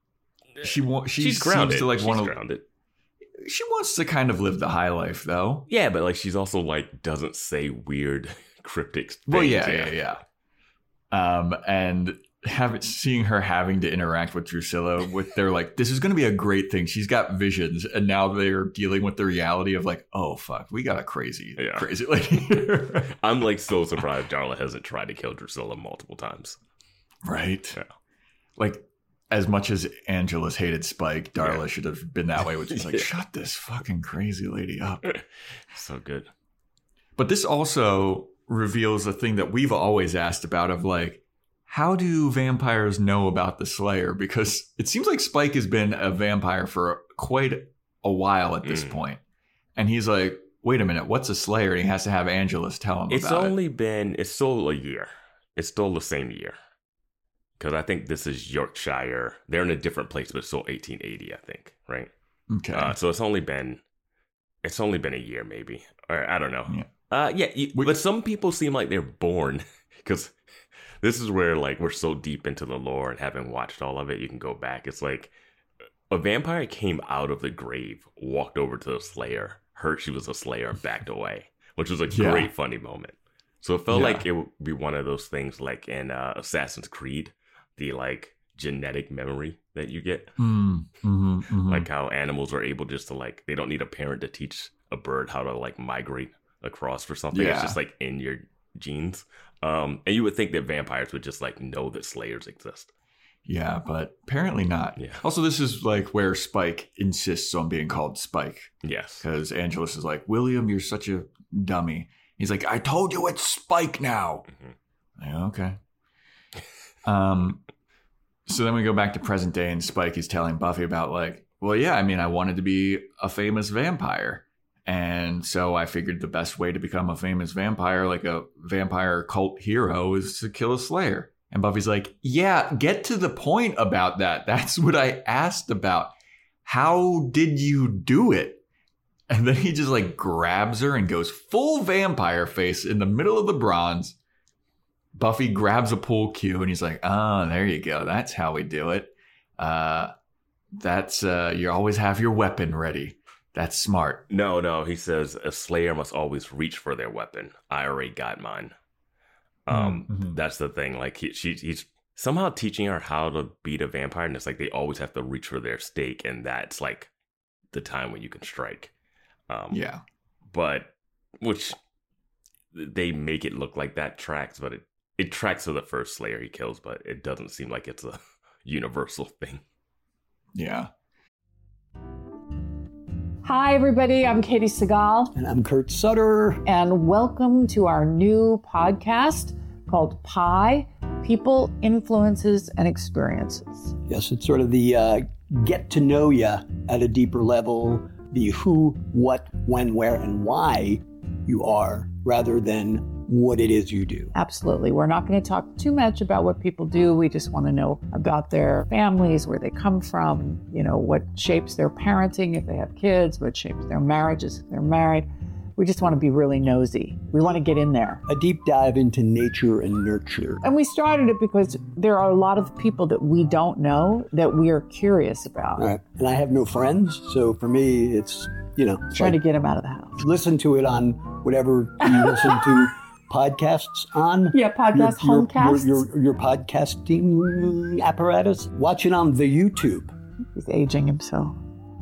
she's grounded. To, like, she's grounded. She wants to kind of live the high life, though. Yeah, but, like, she's also, like, doesn't say weird, cryptic things. Well, yeah. And seeing her having to interact with Drusilla, they're like, this is going to be a great thing. She's got visions, and now they're dealing with the reality of like, oh fuck, we got a crazy lady. I'm like so surprised Darla hasn't tried to kill Drusilla multiple times. Right? Yeah. Like, as much as Angelus hated Spike, Darla should have been that way, which is like, shut this fucking crazy lady up. So good. But this also reveals a thing that we've always asked about of like, how do vampires know about the Slayer? Because it seems like Spike has been a vampire for quite a while at this point. And he's like, wait a minute, what's a Slayer? And he has to have Angelus tell him about it. It's still a year. It's still the same year. Because I think this is Yorkshire. They're in a different place, but it's still 1880, I think, right? Okay. So it's only been a year, maybe. Or I don't know. Yeah. But some people seem like they're born. Because this is where, like, we're so deep into the lore and having watched all of it, you can go back. It's like a vampire came out of the grave, walked over to the Slayer, heard she was a Slayer, and backed away, which was a great, funny moment. So it felt like it would be one of those things like in Assassin's Creed, the, like, genetic memory that you get. Like how animals are able just to, like, they don't need a parent to teach a bird how to, like, migrate across for something. It's just, like, in your genes. And you would think that vampires would just like know that Slayers exist. Yeah, but apparently not. Yeah. Also, this is like where Spike insists on being called Spike. Yes. Because Angelus is like, William, you're such a dummy. He's like, I told you it's Spike now. Like, okay. So then we go back to present day and Spike is telling Buffy about like, well, yeah, I mean, I wanted to be a famous vampire. And so I figured the best way to become a famous vampire, like a vampire cult hero, is to kill a Slayer. And Buffy's like, yeah, get to the point about that. That's what I asked about. How did you do it? And then he just like grabs her and goes full vampire face in the middle of the bronze. Buffy grabs a pool cue and he's like, oh, there you go. That's how we do it. You always have your weapon ready. That's smart. No. He says a Slayer must always reach for their weapon. I already got mine. That's the thing. Like he's somehow teaching her how to beat a vampire, and it's like they always have to reach for their stake, and that's like the time when you can strike. But which they make it look like that tracks, but it tracks to the first Slayer he kills, but it doesn't seem like it's a universal thing. Yeah. Hi, everybody. I'm Katie Segal. And I'm Kurt Sutter. And welcome to our new podcast called Pi, People, Influences, and Experiences. Yes, it's sort of the get to know you at a deeper level, the who, what, when, where, and why you are rather than what it is you do. Absolutely. We're not going to talk too much about what people do. We just want to know about their families, where they come from, what shapes their parenting if they have kids, what shapes their marriages if they're married. We just want to be really nosy. We want to get in there. A deep dive into nature and nurture. And we started it because there are a lot of people that we don't know that we are curious about. Right. And I have no friends, so for me, it's, trying to get them out of the house. Listen to it on whatever you listen to podcasts on. Yeah, homecasts. Your podcasting apparatus. Watch it on the YouTube. He's aging himself.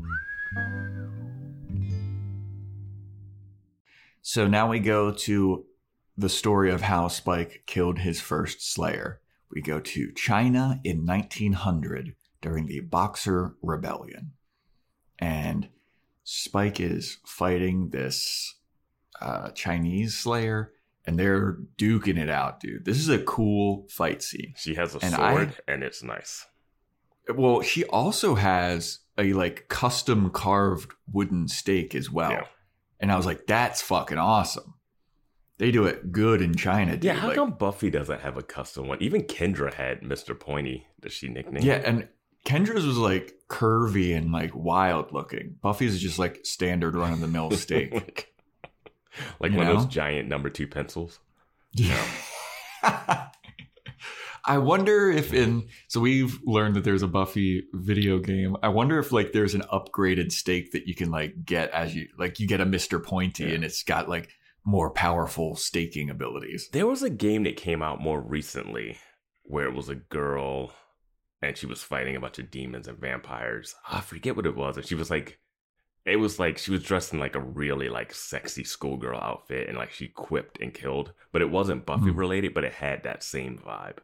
So now we go to the story of how Spike killed his first Slayer. We go to China in 1900 during the Boxer Rebellion. And Spike is fighting this Chinese Slayer, and they're duking it out, dude. This is a cool fight scene. She has a sword, and it's nice. Well, she also has a custom carved wooden stake as well. Yeah. And I was like, that's fucking awesome. They do it good in China, dude. Yeah, how come Buffy doesn't have a custom one? Even Kendra had Mr. Pointy, that she nicknamed. Yeah, and Kendra's was curvy and wild looking. Buffy's is just standard run of the mill steak. Like one of those giant number 2 pencils. Yeah. I wonder if so we've learned that there's a Buffy video game. I wonder if there's an upgraded steak that you can get as you get a Mr. Pointy and it's got more powerful staking abilities. There was a game that came out more recently where it was a girl and she was fighting a bunch of demons and vampires. I forget what it was. And she was she was dressed in a really sexy schoolgirl outfit and she quipped and killed. But it wasn't Buffy related, but it had that same vibe.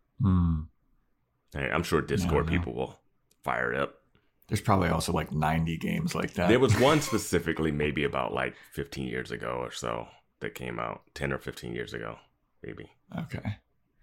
I'm sure Discord people will fire it up. There's probably also 90 games like that. There was one specifically maybe about 15 years ago or so that came out. 10 or 15 years ago, maybe. Okay.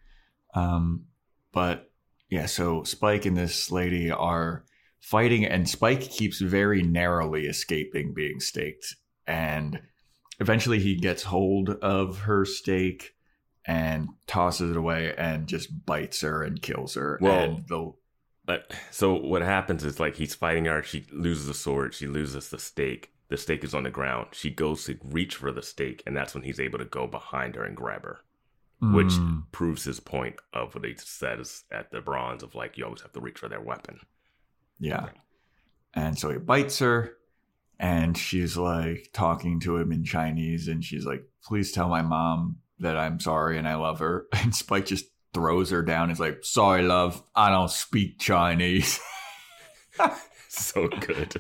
But yeah, so Spike and this lady are fighting, and Spike keeps very narrowly escaping being staked. And eventually he gets hold of her stake and tosses it away and just bites her and kills her. Well, but so what happens is he's fighting her. She loses the sword. She loses the stake. The stake is on the ground. She goes to reach for the stake, and that's when he's able to go behind her and grab her, which proves his point of what he says at the bronze of you always have to reach for their weapon. Yeah. And so he bites her, and she's talking to him in Chinese, and she's like, please tell my mom that I'm sorry and I love her. And Spike just throws her down. He's like, sorry, love, I don't speak Chinese. So good.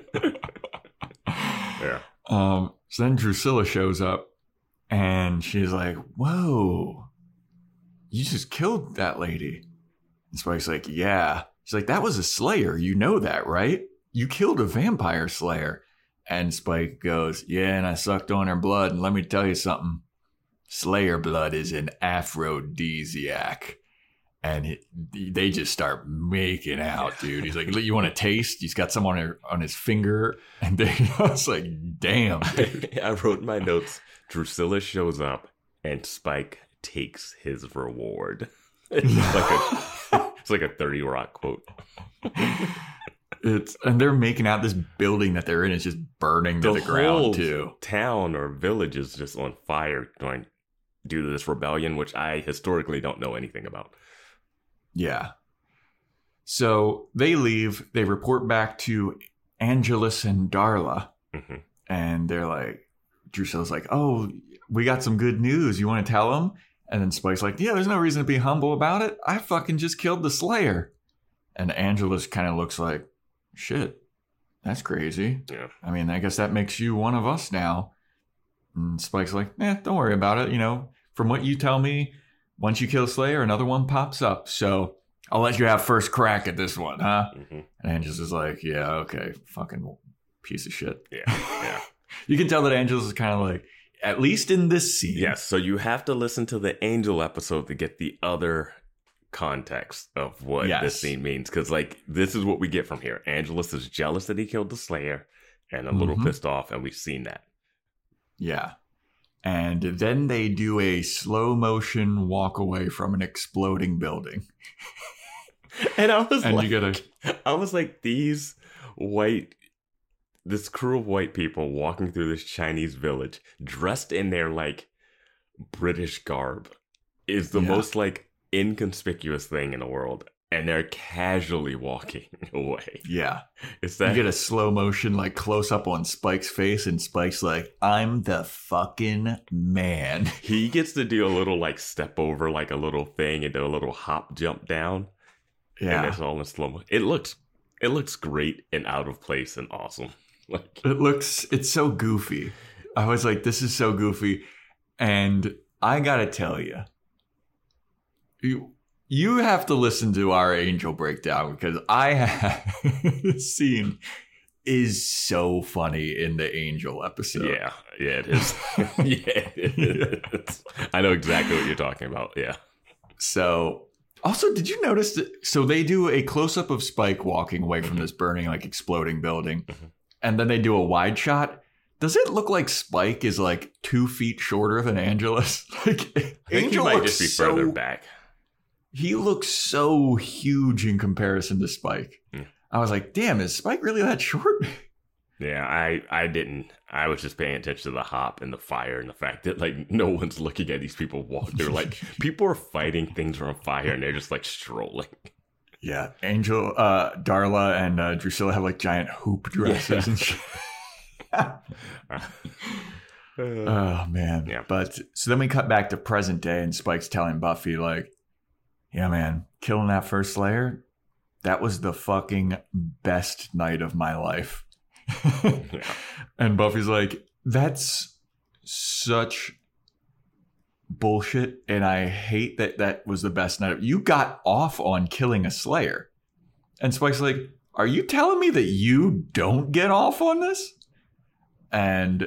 Yeah. So then Drusilla shows up and she's like, whoa, you just killed that lady. And Spike's like, yeah. She's like, that was a Slayer. You know that, right? You killed a vampire Slayer. And Spike goes, yeah, and I sucked on her blood. And let me tell you something. Slayer blood is an aphrodisiac. And they just start making out, dude. He's like, you want to taste? He's got some on his finger. And it's like, damn. I wrote in my notes, Drusilla shows up and Spike takes his reward. It's like a 30 Rock quote. And they're making out. This building that they're in is just burning to the ground too. Town or village is just on fire due to this rebellion, which I historically don't know anything about. Yeah. So they leave. They report back to Angelus and Darla. Mm-hmm. And they're like, Drusilla's like, oh, we got some good news. You want to tell them? And then Spike's like, yeah, there's no reason to be humble about it. I fucking just killed the Slayer. And Angelus kind of looks like, shit, that's crazy. Yeah. I mean, I guess that makes you one of us now. And Spike's like, don't worry about it. From what you tell me, once you kill Slayer, another one pops up. So I'll let you have first crack at this one, huh? Mm-hmm. And Angelus is like, yeah, okay, fucking piece of shit. Yeah. You can tell that Angelus is kind of like, at least in this scene. Yes, so you have to listen to the Angel episode to get the other context of what this scene means. Because, this is what we get from here. Angelus is jealous that he killed the Slayer and a little pissed off, and we've seen that. Yeah. And then they do a slow motion walk away from an exploding building. And I was this crew of white people walking through this Chinese village, dressed in their like British garb, is the most like inconspicuous thing in the world. And they're casually walking away. Yeah. It's that you get a slow motion, like close up on Spike's face, and Spike's like, I'm the fucking man. He gets to do a little like step over, like a little thing, and do a little hop jump down. Yeah. And it's all in slow motion. It looks great and out of place and awesome. Like it's so goofy. I was like, this is so goofy. And I gotta tell you, you have to listen to our Angel breakdown, because this scene is so funny in the Angel episode. Yeah, it is. I know exactly what you're talking about. Yeah. So, also, did you notice that? So they do a close up of Spike walking away from this burning, like exploding building, and then they do a wide shot. Does it look like Spike is like 2 feet shorter than Angelus? Like Angel might just be further back. He looks so huge in comparison to Spike. Yeah. I was like, damn, is Spike really that short? Yeah, I didn't. I was just paying attention to the hop and the fire and the fact that like no one's looking at these people walk. They're like, people are fighting, things are on fire, and they're just like strolling. Yeah, Angel, Darla, and Drusilla have like giant hoop dresses and shit. Oh, man. Yeah. But so then we cut back to present day, and Spike's telling Buffy like, yeah, man, killing that first Slayer, that was the fucking best night of my life. Yeah. And Buffy's like, that's such bullshit, and I hate that was the best night. You got off on killing a Slayer. And Spike's like, are you telling me that you don't get off on this? And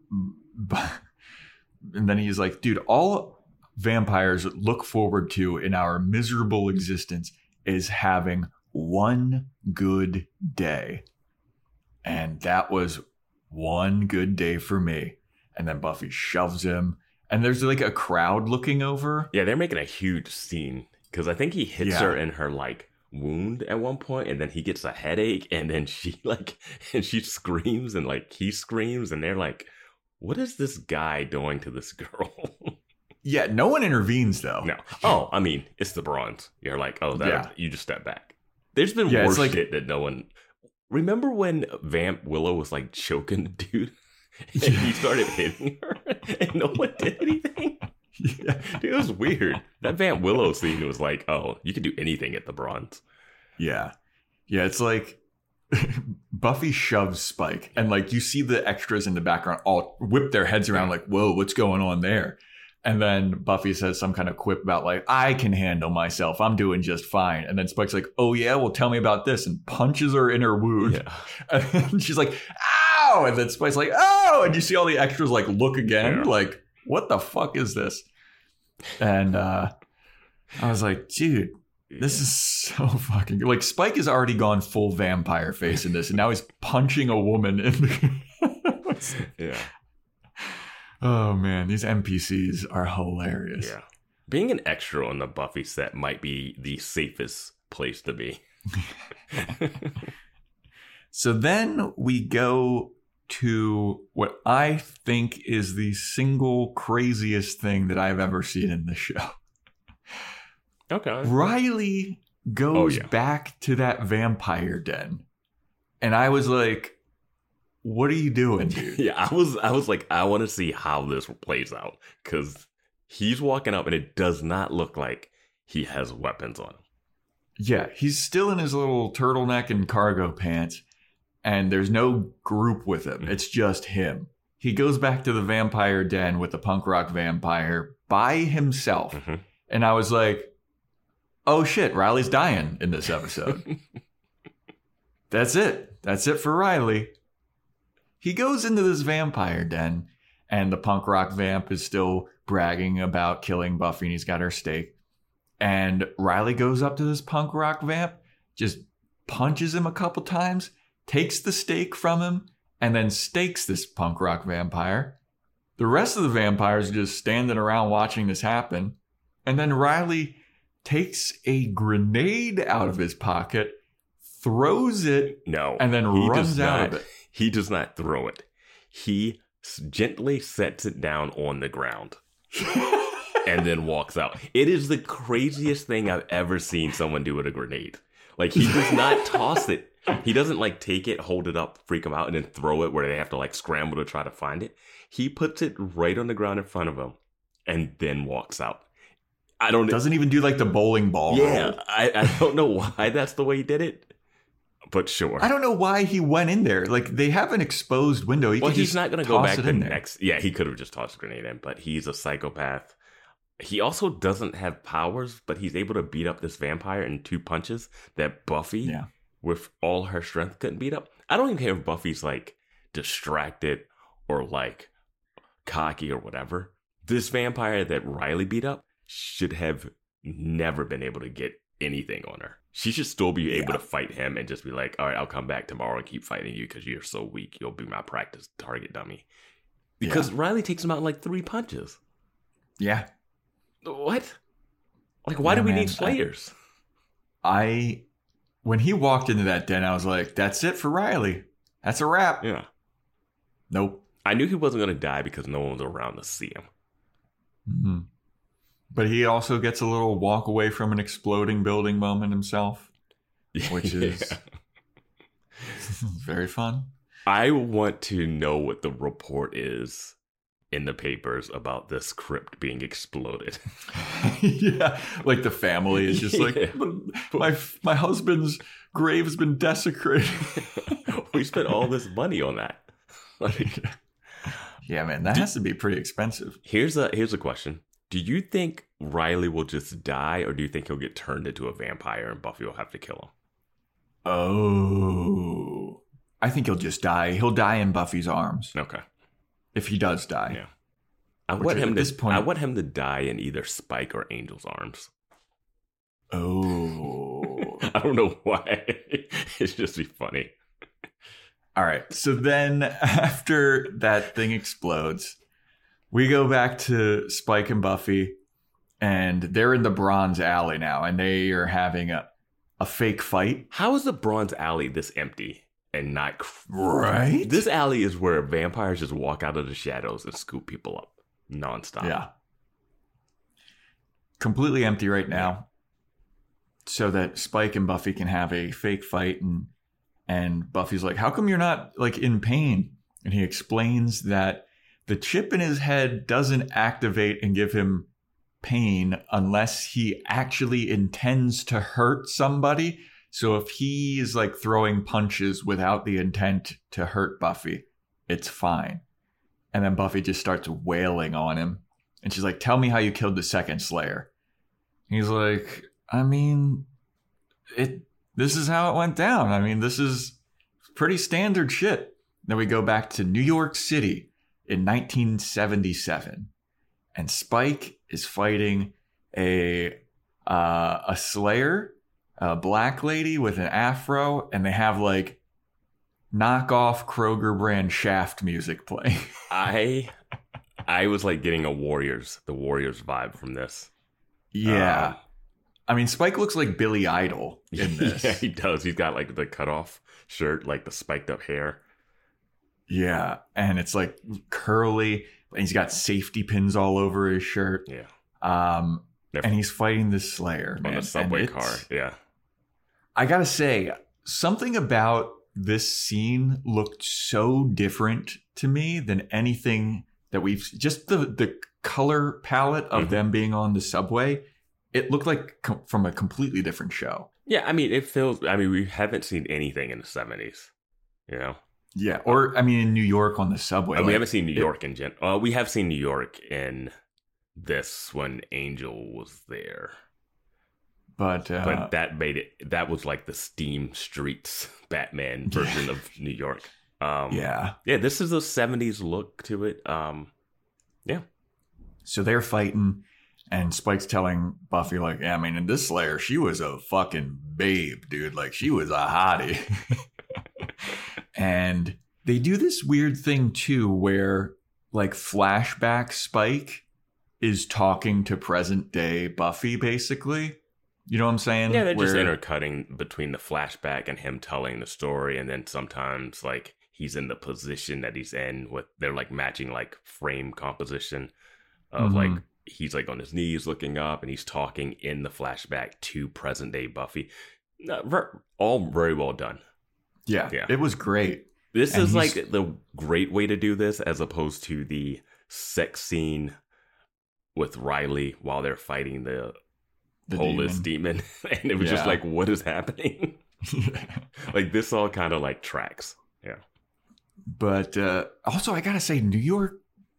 then he's like, dude, all vampires look forward to in our miserable existence is having one good day. And that was one good day for me. And then Buffy shoves him, and there's like a crowd looking over. Yeah, they're making a huge scene because I think he hits her in her like wound at one point, and then he gets a headache, and then she screams, and like he screams, and they're like, what is this guy doing to this girl? Yeah, no one intervenes though. No. Oh, I mean, it's the Bronze. You're like, you just step back. There's been worse shit that no one. Remember when Vamp Willow was like choking the dude, and he started hitting her, and no one did anything? Yeah. Dude, it was weird. That Vamp Willow scene was like, oh, you can do anything at the Bronze. Yeah. Yeah, it's like Buffy shoves Spike, and like you see the extras in the background all whip their heads around like, whoa, what's going on there? And then Buffy says some kind of quip about like, I can handle myself. I'm doing just fine. And then Spike's like, oh yeah, well tell me about this, and punches her in her wound. Yeah. And then she's like, ow! And then Spike's like, oh! And you see all the extras like look again, like, what the fuck is this? And I was like, dude, this is so fucking good. Like, Spike has already gone full vampire face in this, and now he's punching a woman in the... Yeah. Oh, man, these NPCs are hilarious. Yeah. Being an extra on the Buffy set might be the safest place to be. So then we go to what I think is the single craziest thing that I've ever seen in the show. Okay. Riley goes back to that vampire den. And I was like, what are you doing, dude? Yeah, I was like, I want to see how this plays out, because he's walking up and it does not look like he has weapons on him. Yeah, he's still in his little turtleneck and cargo pants, and there's no group with him. It's just him. He goes back to the vampire den with the punk rock vampire by himself. Mm-hmm. And I was like, oh shit, Riley's dying in this episode. That's it. That's it for Riley. He goes into this vampire den, and the punk rock vamp is still bragging about killing Buffy, and he's got her steak. And Riley goes up to this punk rock vamp, just punches him a couple times, takes the steak from him, and then stakes this punk rock vampire. The rest of the vampires are just standing around watching this happen. And then Riley takes a grenade out of his pocket, throws it, and then runs out of it. He does not throw it. He gently sets it down on the ground and then walks out. It is the craziest thing I've ever seen someone do with a grenade. Like, he does not toss it. He doesn't, like, take it, hold it up, freak them out, and then throw it where they have to, like, scramble to try to find it. He puts it right on the ground in front of him and then walks out. Doesn't even do, like, the bowling ball. Yeah, I don't know why that's the way he did it, but sure. I don't know why he went in there. Like, they have an exposed window. He's not going to go back the next. Yeah, he could have just tossed a grenade in, but he's a psychopath. He also doesn't have powers, but he's able to beat up this vampire in 2 punches that Buffy, with all her strength, couldn't beat up. I don't even care if Buffy's, like, distracted or, like, cocky or whatever. This vampire that Riley beat up should have never been able to get anything on her. She should still be able to fight him and just be like, all right, I'll come back tomorrow and keep fighting you because you're so weak. You'll be my practice target dummy. Because Riley takes him out in, like, 3 punches. Yeah. What? Like, why do we need slayers? When he walked into that den, I was like, that's it for Riley. That's a wrap. Yeah. Nope. I knew he wasn't going to die because no one was around to see him. Mm-hmm. But he also gets a little walk away from an exploding building moment himself, which is very fun. I want to know what the report is in the papers about this crypt being exploded. Yeah, like the family is just like, my husband's grave has been desecrated. We spent all this money on that. Yeah, man, that has to be pretty expensive. Here's a question. Do you think Riley will just die, or do you think he'll get turned into a vampire and Buffy will have to kill him? Oh, I think he'll just die. He'll die in Buffy's arms. Okay. If he does die. Yeah. I want him to die in either Spike or Angel's arms. Oh. I don't know why. It's just be funny. All right. So then after that thing explodes, we go back to Spike and Buffy, and they're in the Bronze Alley now, and they are having a fake fight. How is the Bronze Alley this empty and not... Right? This alley is where vampires just walk out of the shadows and scoop people up nonstop. Yeah. Completely empty right now, so that Spike and Buffy can have a fake fight, and Buffy's like, how come you're not, like, in pain? And he explains that the chip in his head doesn't activate and give him pain unless he actually intends to hurt somebody. So if he is, like, throwing punches without the intent to hurt Buffy, it's fine. And then Buffy just starts wailing on him. And she's like, tell me how you killed the second Slayer. He's like, I mean, this is how it went down. I mean, this is pretty standard shit. Then we go back to New York City in 1977. And Spike is fighting a Slayer, a black lady with an afro, and they have, like, knockoff Kroger brand Shaft music playing. I was, like, getting the Warriors vibe from this. Yeah. I mean, Spike looks like Billy Idol in this. Yeah, he does. He's got, like, the cutoff shirt, like the spiked up hair. Yeah, and it's, like, curly, and he's got safety pins all over his shirt. Yeah. And he's fighting this Slayer, man. On a subway car, yeah. I gotta say, something about this scene looked so different to me than anything that we've... Just the color palette of them being on the subway, it looked like from a completely different show. Yeah, I mean, we haven't seen anything in the 70s, you know? Yeah, or, I mean, in New York on the subway. We haven't seen New York in general. We have seen New York in this when Angel was there. But that was like the steam streets Batman version of New York. Yeah, this is a 70s look to it. Yeah. So they're fighting, and Spike's telling Buffy, like, yeah, I mean, in this Slayer, she was a fucking babe, dude. Like, she was a hottie. And they do this weird thing, too, where like flashback Spike is talking to present day Buffy, basically. You know what I'm saying? Yeah, they're just intercutting between the flashback and him telling the story, and then sometimes like he's in the position that he's in with they're like matching like frame composition of like he's like on his knees looking up and he's talking in the flashback to present day Buffy. All very well done. Yeah, it was great. This is like the great way to do this as opposed to the sex scene with Riley while they're fighting the Polis demon. And it was just like, what is happening? Like this all kind of like tracks. Yeah. But also I gotta say, New York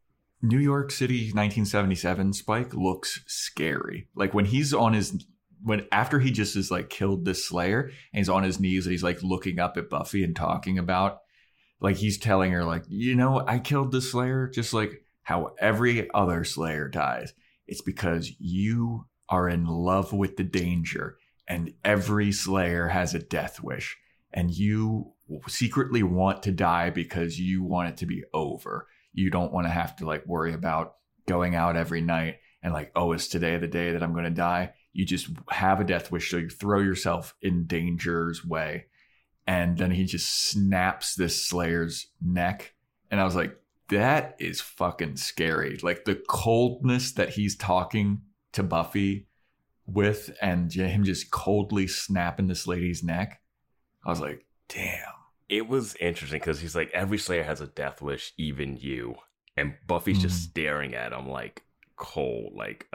City 1977 Spike looks scary. Like when he's on after he just is like killed this Slayer and he's on his knees and he's like looking up at Buffy and talking about, like he's telling her like, you know, I killed this Slayer just like how every other Slayer dies. It's because you are in love with the danger, and every Slayer has a death wish, and you secretly want to die because you want it to be over. You don't want to have to like worry about going out every night and like, oh, it's today the day that I'm going to die. You just have a death wish, so you throw yourself in danger's way. And then he just snaps this Slayer's neck. And I was like, that is fucking scary. Like the coldness that he's talking to Buffy with and him just coldly snapping this lady's neck. I was like, damn. It was interesting because he's like, every Slayer has a death wish, even you. And Buffy's just staring at him like cold, like,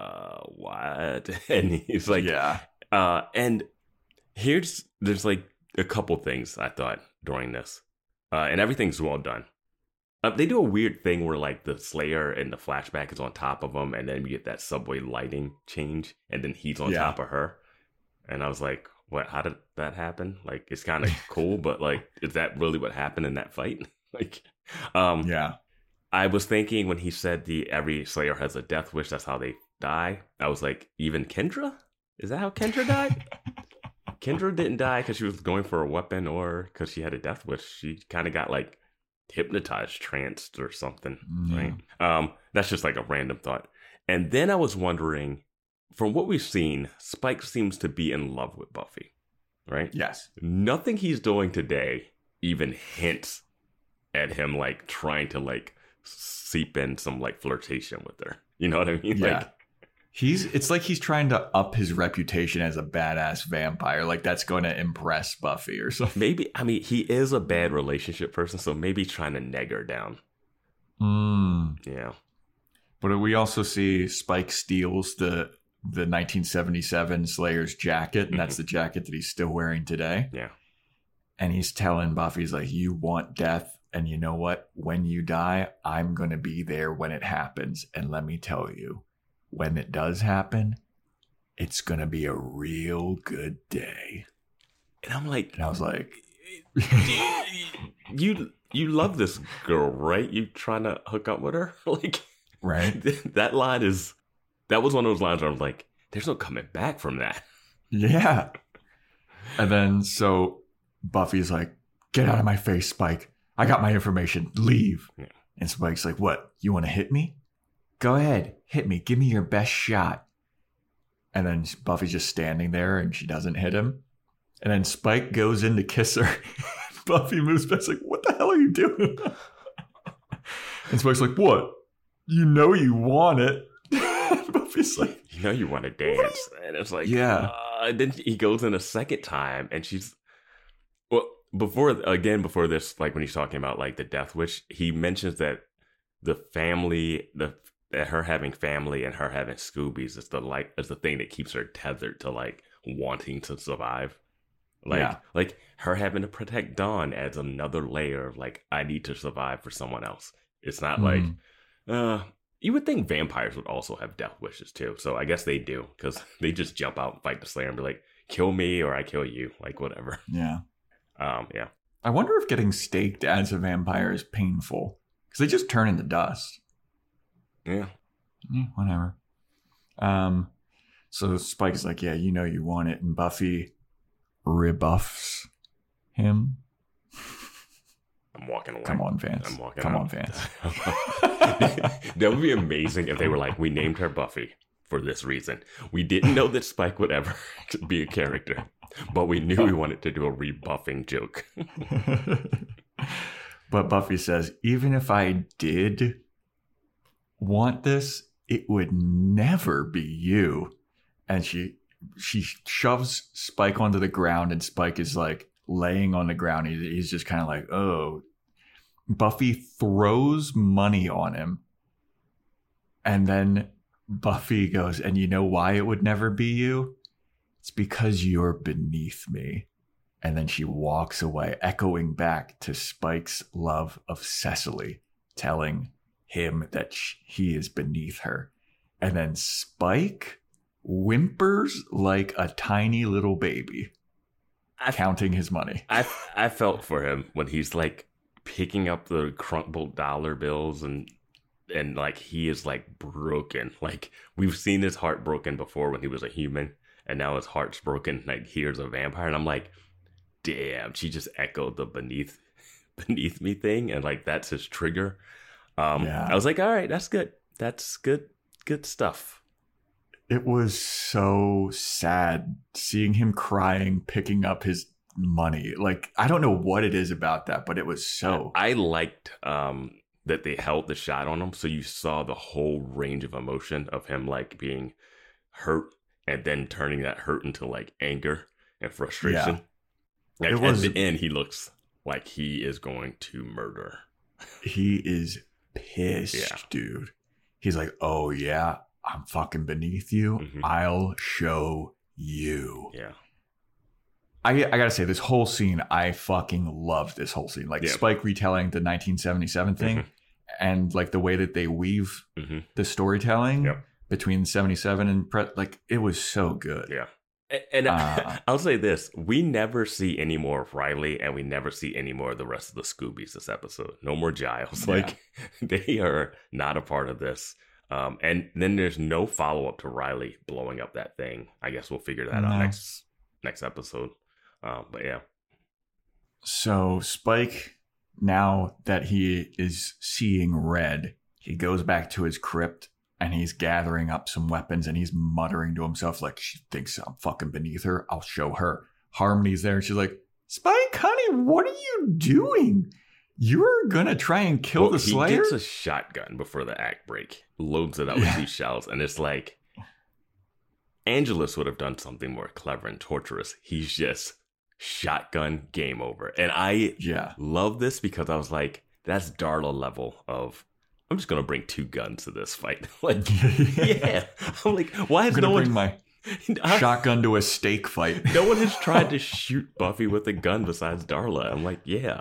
what? And he's like, yeah. And there's like a couple things I thought during this. And everything's well done. They do a weird thing where like the Slayer in the flashback is on top of him, and then you get that subway lighting change, and then he's on top of her. And I was like, what? How did that happen? Like, it's kind of cool, but like, is that really what happened in that fight? Like, I was thinking when he said every Slayer has a death wish, that's how they die. I was like, even Kendra? Is that how Kendra died? Kendra didn't die because she was going for a weapon or because she had a death wish. She kind of got like hypnotized, tranced or something, right? That's just like a random thought. And then I was wondering, from what we've seen, Spike seems to be in love with Buffy, right? Yes. Nothing he's doing today even hints at him like trying to like seep in some like flirtation with her. You know what I mean? Yeah. Like, it's like he's trying to up his reputation as a badass vampire. Like that's going to impress Buffy or something. Maybe, I mean, he is a bad relationship person, so maybe he's trying to neg her down. Yeah. But we also see Spike steals the 1977 Slayer's jacket, and that's the jacket that he's still wearing today. Yeah. And he's telling Buffy, he's like, you want death, and you know what? When you die, I'm going to be there when it happens. And let me tell you, when it does happen, it's going to be a real good day. And I'm like, and I was like, you love this girl, right? You trying to hook up with her? Like, right? That was one of those lines where I'm like, there's no coming back from that. Yeah. And then so Buffy's like, get out of my face, Spike. I got my information. Leave. Yeah. And Spike's like, what? You want to hit me? Go ahead. Hit me. Give me your best shot. And then Buffy's just standing there and she doesn't hit him. And then Spike goes in to kiss her. Buffy moves back like, what the hell are you doing? And Spike's like, what? You know you want it. Buffy's like, you know you want to dance. And it's like, yeah. And then he goes in a second time and she's, well, before this, like when he's talking about like the death wish, he mentions that the family, that her having family and her having Scoobies is the thing that keeps her tethered to like wanting to survive. Like her having to protect Dawn adds another layer of like, I need to survive for someone else. It's not like, you would think vampires would also have death wishes too. So I guess they do, because they just jump out and fight the Slayer and be like, kill me or I kill you, like whatever. Yeah. Yeah. I wonder if getting staked as a vampire is painful, because they just turn into dust. Yeah. Whatever. So Spike is like, yeah, you know you want it. And Buffy rebuffs him. I'm walking away. Come on, Vance. I'm walking Come out. on, Vance. That would be amazing if they were like, we named her Buffy for this reason. We didn't know that Spike would ever be a character, but we knew we wanted to do a rebuffing joke. But Buffy says, even if I did want this, it would never be you. And she shoves Spike onto the ground, and Spike is like laying on the ground. He's just kind of like, oh. Buffy throws money on him. And then Buffy goes, and you know why it would never be you? It's because you're beneath me. And then she walks away, echoing back to Spike's love of Cecily, telling him that he is beneath her. And then Spike whimpers like a tiny little baby, counting his money. I felt for him when he's like picking up the crumpled dollar bills and like he is like broken. Like we've seen his heart broken before when he was a human, and now his heart's broken like here's a vampire. And I'm like, damn, she just echoed the beneath me thing, and like that's his trigger. I was like, all right, that's good. That's good stuff. It was so sad seeing him crying, picking up his money. Like, I don't know what it is about that, but it was so. I liked that they held the shot on him, so you saw the whole range of emotion of him like being hurt and then turning that hurt into like anger and frustration. Yeah. Like, at the end, he looks like he is going to murder. He is pissed, dude. He's like, oh yeah, I'm fucking beneath you. Mm-hmm. I'll show you. Yeah. I gotta say, this whole scene, I fucking loved this whole scene. Like Spike retelling the 1977 thing, and like the way that they weave the storytelling between 77 and like it was so good. Yeah. And I'll say this: we never see any more of Riley, and we never see any more of the rest of the Scoobies this episode. No more Giles. Like they are not a part of this. And then there's no follow up to Riley blowing up that thing. I guess we'll figure that out next episode. But yeah. So Spike, now that he is seeing red, he goes back to his crypt. And he's gathering up some weapons, and he's muttering to himself like, she thinks I'm fucking beneath her. I'll show her. Harmony's there, and she's like, Spike, honey, what are you doing? You're going to try and kill the Slayer? He gets a shotgun before the act break, loads it up with these shells, and it's like, Angelus would have done something more clever and torturous. He's just shotgun, game over. And I love this because I was like, that's Darla level of, I'm just going to bring 2 guns to this fight. Like, I'm like, why is no one... bring my shotgun to a steak fight. No one has tried to shoot Buffy with a gun besides Darla. I'm like, yeah.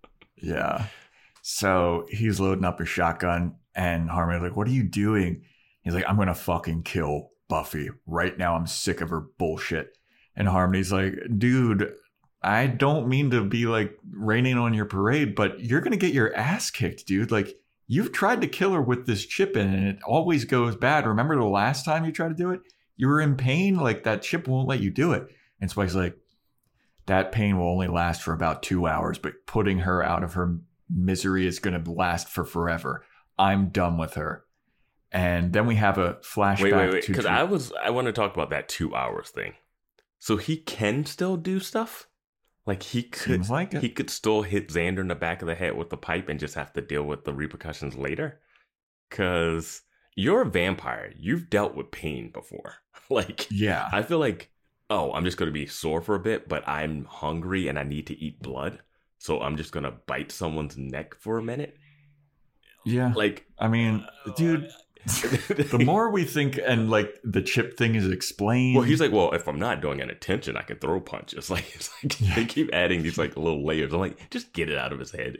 So he's loading up his shotgun, and Harmony's like, what are you doing? He's like, I'm going to fucking kill Buffy. Right now, I'm sick of her bullshit. And Harmony's like, dude, I don't mean to be like raining on your parade, but you're going to get your ass kicked, dude. Like, you've tried to kill her with this chip in, and it always goes bad. Remember the last time you tried to do it? You were in pain. Like, that chip won't let you do it. And Spike's like, that pain will only last for about 2 hours, but putting her out of her misery is going to last for forever. I'm done with her. And then we have a flashback. Wait. Because I want to talk about that 2 hours thing. So he can still do stuff? Like he could still hit Xander in the back of the head with the pipe and just have to deal with the repercussions later. Cause you're a vampire. You've dealt with pain before. Like, I feel like, I'm just going to be sore for a bit, but I'm hungry and I need to eat blood. So I'm just going to bite someone's neck for a minute. Yeah. Like, I mean, dude, the more we think and like the chip thing is explained. Well, he's like, well, if I'm not doing an attention, I can throw punches. It's like they keep adding these like little layers. I'm like, just get it out of his head.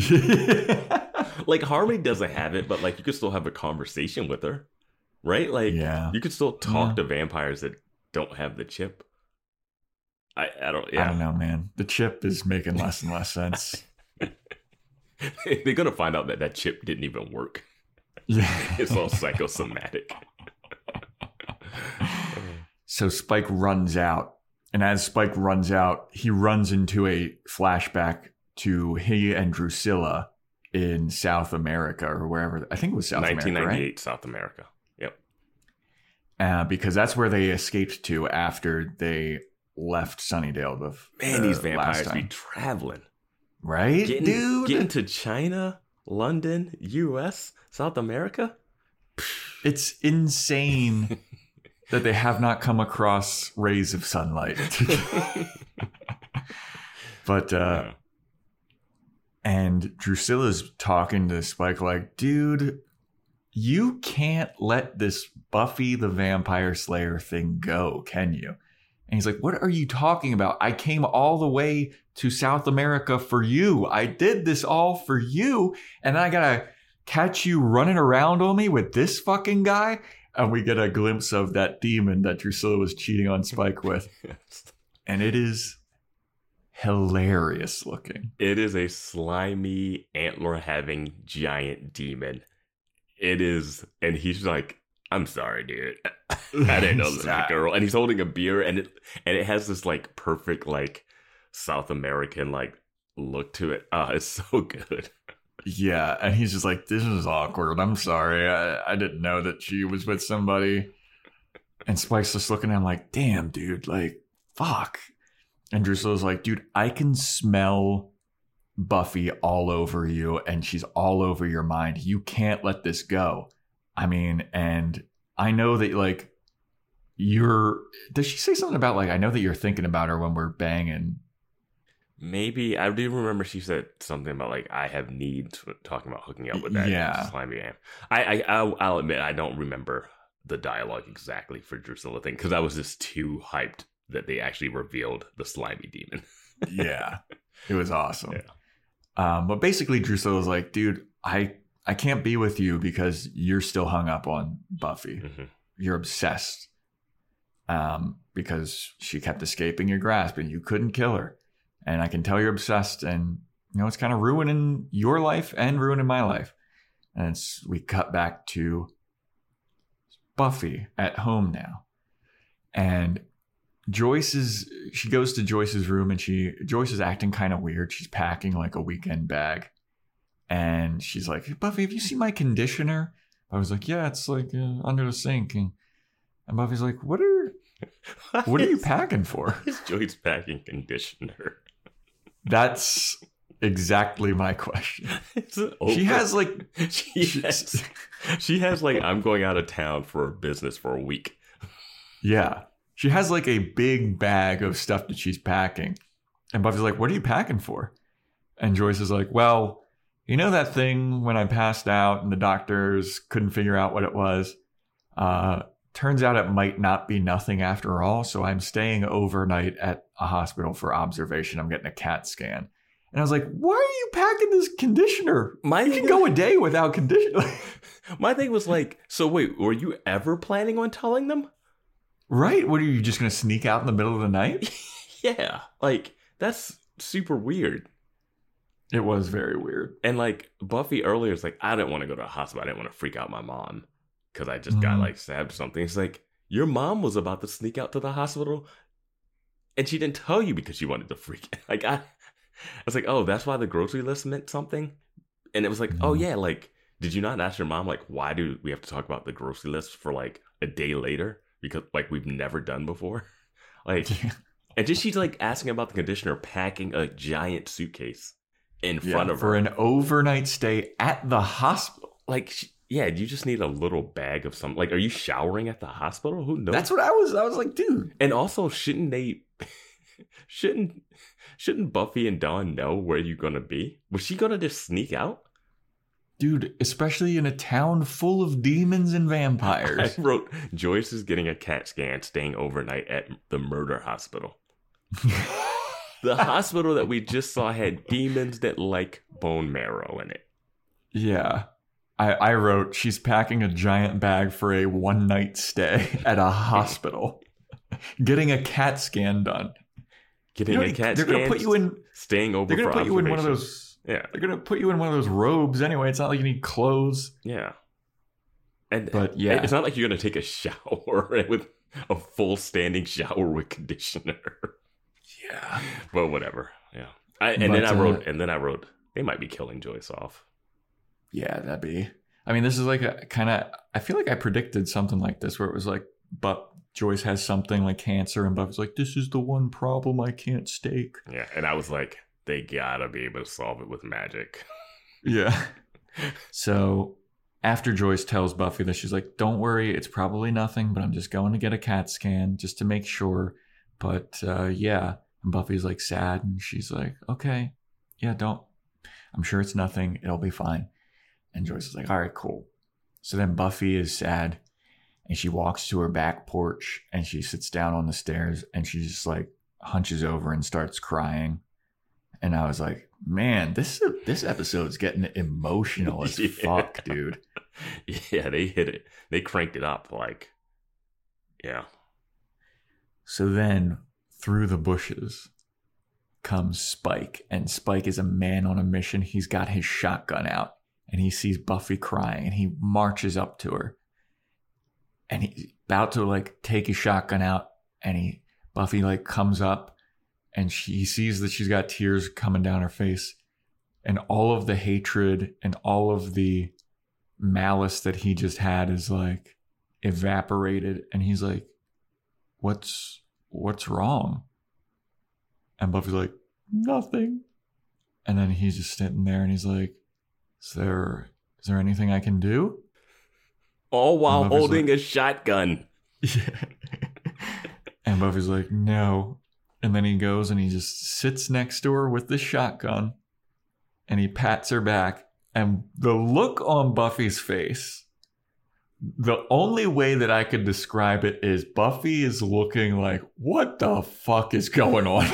Like Harmony doesn't have it, but like you could still have a conversation with her, right? Like you could still talk to vampires that don't have the chip. I don't know, man. The chip is making less and less sense. They're gonna find out that chip didn't even work. It's all psychosomatic. So Spike runs out. And as Spike runs out, he runs into a flashback to he and Drusilla in South America or wherever. I think it was South 1998 America, right? South America. Because that's where they escaped to after they left Sunnydale. These vampires be traveling. Right, dude? Getting to China, London, U.S., South America? It's insane that they have not come across rays of sunlight. But, and Drusilla's talking to Spike like, dude, you can't let this Buffy the Vampire Slayer thing go, can you? And he's like, what are you talking about? I came all the way to South America for you. I did this all for you. And I gotta catch you running around on me with this fucking guy? And we get a glimpse of that demon that Drusilla was cheating on Spike with. And it is hilarious looking. It is a slimy, antler-having giant demon. It is, and he's like, I'm sorry, dude. I didn't know this was a girl. And he's holding a beer, and it has this like perfect like South American like look to it. It's so good. Yeah, and he's just like, this is awkward. I'm sorry. I didn't know that she was with somebody. And Spike's just looking at him like, damn, dude, like, fuck. And Drusilla's like, dude, I can smell Buffy all over you, and she's all over your mind. You can't let this go. I mean, and I know that, like, does she say something about, like, I know that you're thinking about her when we're banging? Maybe. I do remember she said something about, like, I have needs, talking about hooking up with that slimy man. I'll admit, I don't remember the dialogue exactly for Drusilla thing, because I was just too hyped that they actually revealed the slimy demon. Yeah. It was awesome. Yeah. But basically Drusilla was like, dude, I can't be with you because you're still hung up on Buffy. Mm-hmm. You're obsessed. Because she kept escaping your grasp and you couldn't kill her. And I can tell you're obsessed, and you know, it's kind of ruining your life and ruining my life. And we cut back to Buffy at home now. And she goes to Joyce's room, and Joyce is acting kind of weird. She's packing like a weekend bag. And she's like, hey, Buffy, have you seen my conditioner? I was like, yeah, it's like under the sink. And Buffy's like, what are you packing for? Is Joyce packing conditioner? That's exactly my question. She has like, she has like, I'm going out of town for business for a week. Yeah. She has like a big bag of stuff that she's packing. And Buffy's like, what are you packing for? And Joyce is like, well, you know that thing when I passed out and the doctors couldn't figure out what it was? Turns out it might not be nothing after all. So I'm staying overnight at a hospital for observation. I'm getting a CAT scan. And I was like, why are you packing this conditioner? You can go a day without conditioner. My thing was like, so wait, were you ever planning on telling them? Right. What, are you just going to sneak out in the middle of the night? Yeah. Like, that's super weird. It was very weird. And like Buffy earlier is like, I didn't want to go to a hospital. I didn't want to freak out my mom because I just got like stabbed or something. It's like, your mom was about to sneak out to the hospital and she didn't tell you because she wanted to freak out. Like, I was like, oh, that's why the grocery list meant something. And it was like, oh yeah, like, did you not ask your mom, like, why do we have to talk about the grocery list for like a day later? Because like we've never done before. Like, and just she's like asking about the conditioner, packing a giant suitcase in front of her for an overnight stay at the hospital. Like, yeah, you just need a little bag of something. Like, are you showering at the hospital? Who knows? That's what I was like, dude. And also, shouldn't Buffy and Dawn know where you're gonna be? Was she gonna just sneak out? Dude, especially in a town full of demons and vampires. I wrote, Joyce is getting a CAT scan, staying overnight at the murder hospital. The hospital that we just saw had demons that like bone marrow in it. Yeah. I wrote, she's packing a giant bag for a one-night stay at a hospital. Getting a CAT scan done. Getting a CAT scan. They're going to put you in... Staying over They're going to put you in one of those... Yeah. They're going to put you in one of those robes anyway. It's not like you need clothes. Yeah. But yeah. It's not like you're going to take a shower with a full standing shower with conditioner. Yeah. But whatever. Yeah. And then I wrote, they might be killing Joyce off. Yeah, that'd be. I mean, this is like a kind of. I feel like I predicted something like this, where it was like, but Joyce has something like cancer, and Buffy's like, "This is the one problem I can't stake." Yeah, and I was like, they gotta be able to solve it with magic. Yeah. So after Joyce tells Buffy that, she's like, "Don't worry, it's probably nothing, but I'm just going to get a CAT scan just to make sure." But yeah, and Buffy's like sad, and she's like, "Okay, yeah, don't. I'm sure it's nothing. It'll be fine." And Joyce is like, "All right, cool." So then Buffy is sad, and she walks to her back porch, and she sits down on the stairs, and she just like hunches over and starts crying. And I was like, man, this episode's getting emotional as fuck, dude. Yeah, they hit it. They cranked it up, like, yeah. So then, through the bushes comes Spike, and Spike is a man on a mission. He's got his shotgun out, and he sees Buffy crying, and he marches up to her, and he's about to like take his shotgun out, and Buffy like comes up, and he sees that she's got tears coming down her face, and all of the hatred and all of the malice that he just had is like evaporated, and he's like, what's wrong? And Buffy's like, nothing. And then he's just sitting there, and he's like, is there anything I can do? All while holding a shotgun. Yeah. And Buffy's like, no. And then he goes and he just sits next to her with the shotgun, and he pats her back. And the look on Buffy's face, the only way that I could describe it is Buffy is looking like, what the fuck is going on?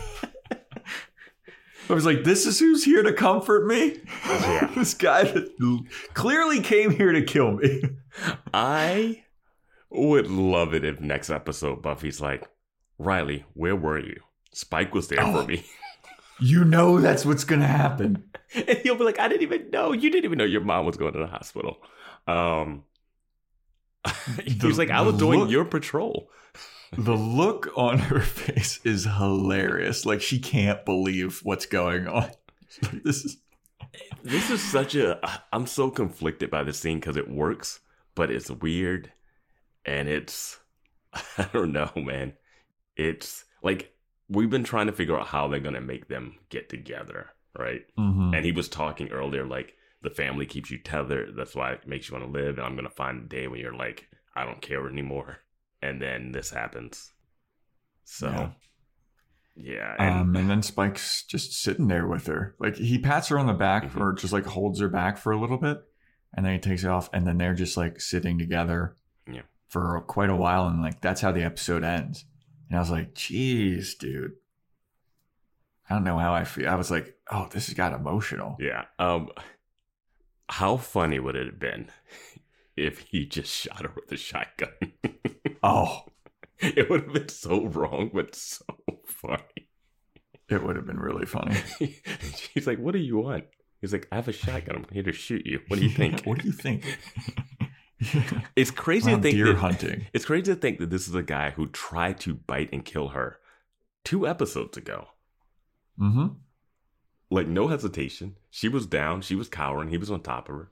I was like, this is who's here to comfort me? Yeah. This guy that clearly came here to kill me. I would love it if next episode Buffy's like, Riley, where were you? Spike was there for me. You know that's what's going to happen. And he'll be like, I didn't even know. You didn't even know your mom was going to the hospital. He's like, I was doing your patrol. The look on her face is hilarious. Like, she can't believe what's going on. This is such a... I'm so conflicted by this scene because it works, but it's weird. And it's... I don't know, man. It's like, we've been trying to figure out how they're going to make them get together, right? Mm-hmm. And he was talking earlier, like, the family keeps you tethered. That's why it makes you want to live. And I'm going to find a day when you're like, I don't care anymore. And then this happens. So, yeah. And then Spike's just sitting there with her. Like, he pats her on the back, mm-hmm. or just like holds her back for a little bit. And then he takes it off. And then they're just like sitting together for quite a while. And like, that's how the episode ends. And I was like, geez, dude. I don't know how I feel. I was like, oh, this has got emotional. Yeah. How funny would it have been if he just shot her with a shotgun? Oh. It would have been so wrong, but so funny. It would have been really funny. She's like, what do you want? He's like, I have a shotgun. I'm here to shoot you. What do you think? What do you think? It's crazy to think deer hunting. It's crazy to think that this is a guy who tried to bite and kill her 2 episodes ago. Mm-hmm. Like, no hesitation. She was down. She was cowering. He was on top of her.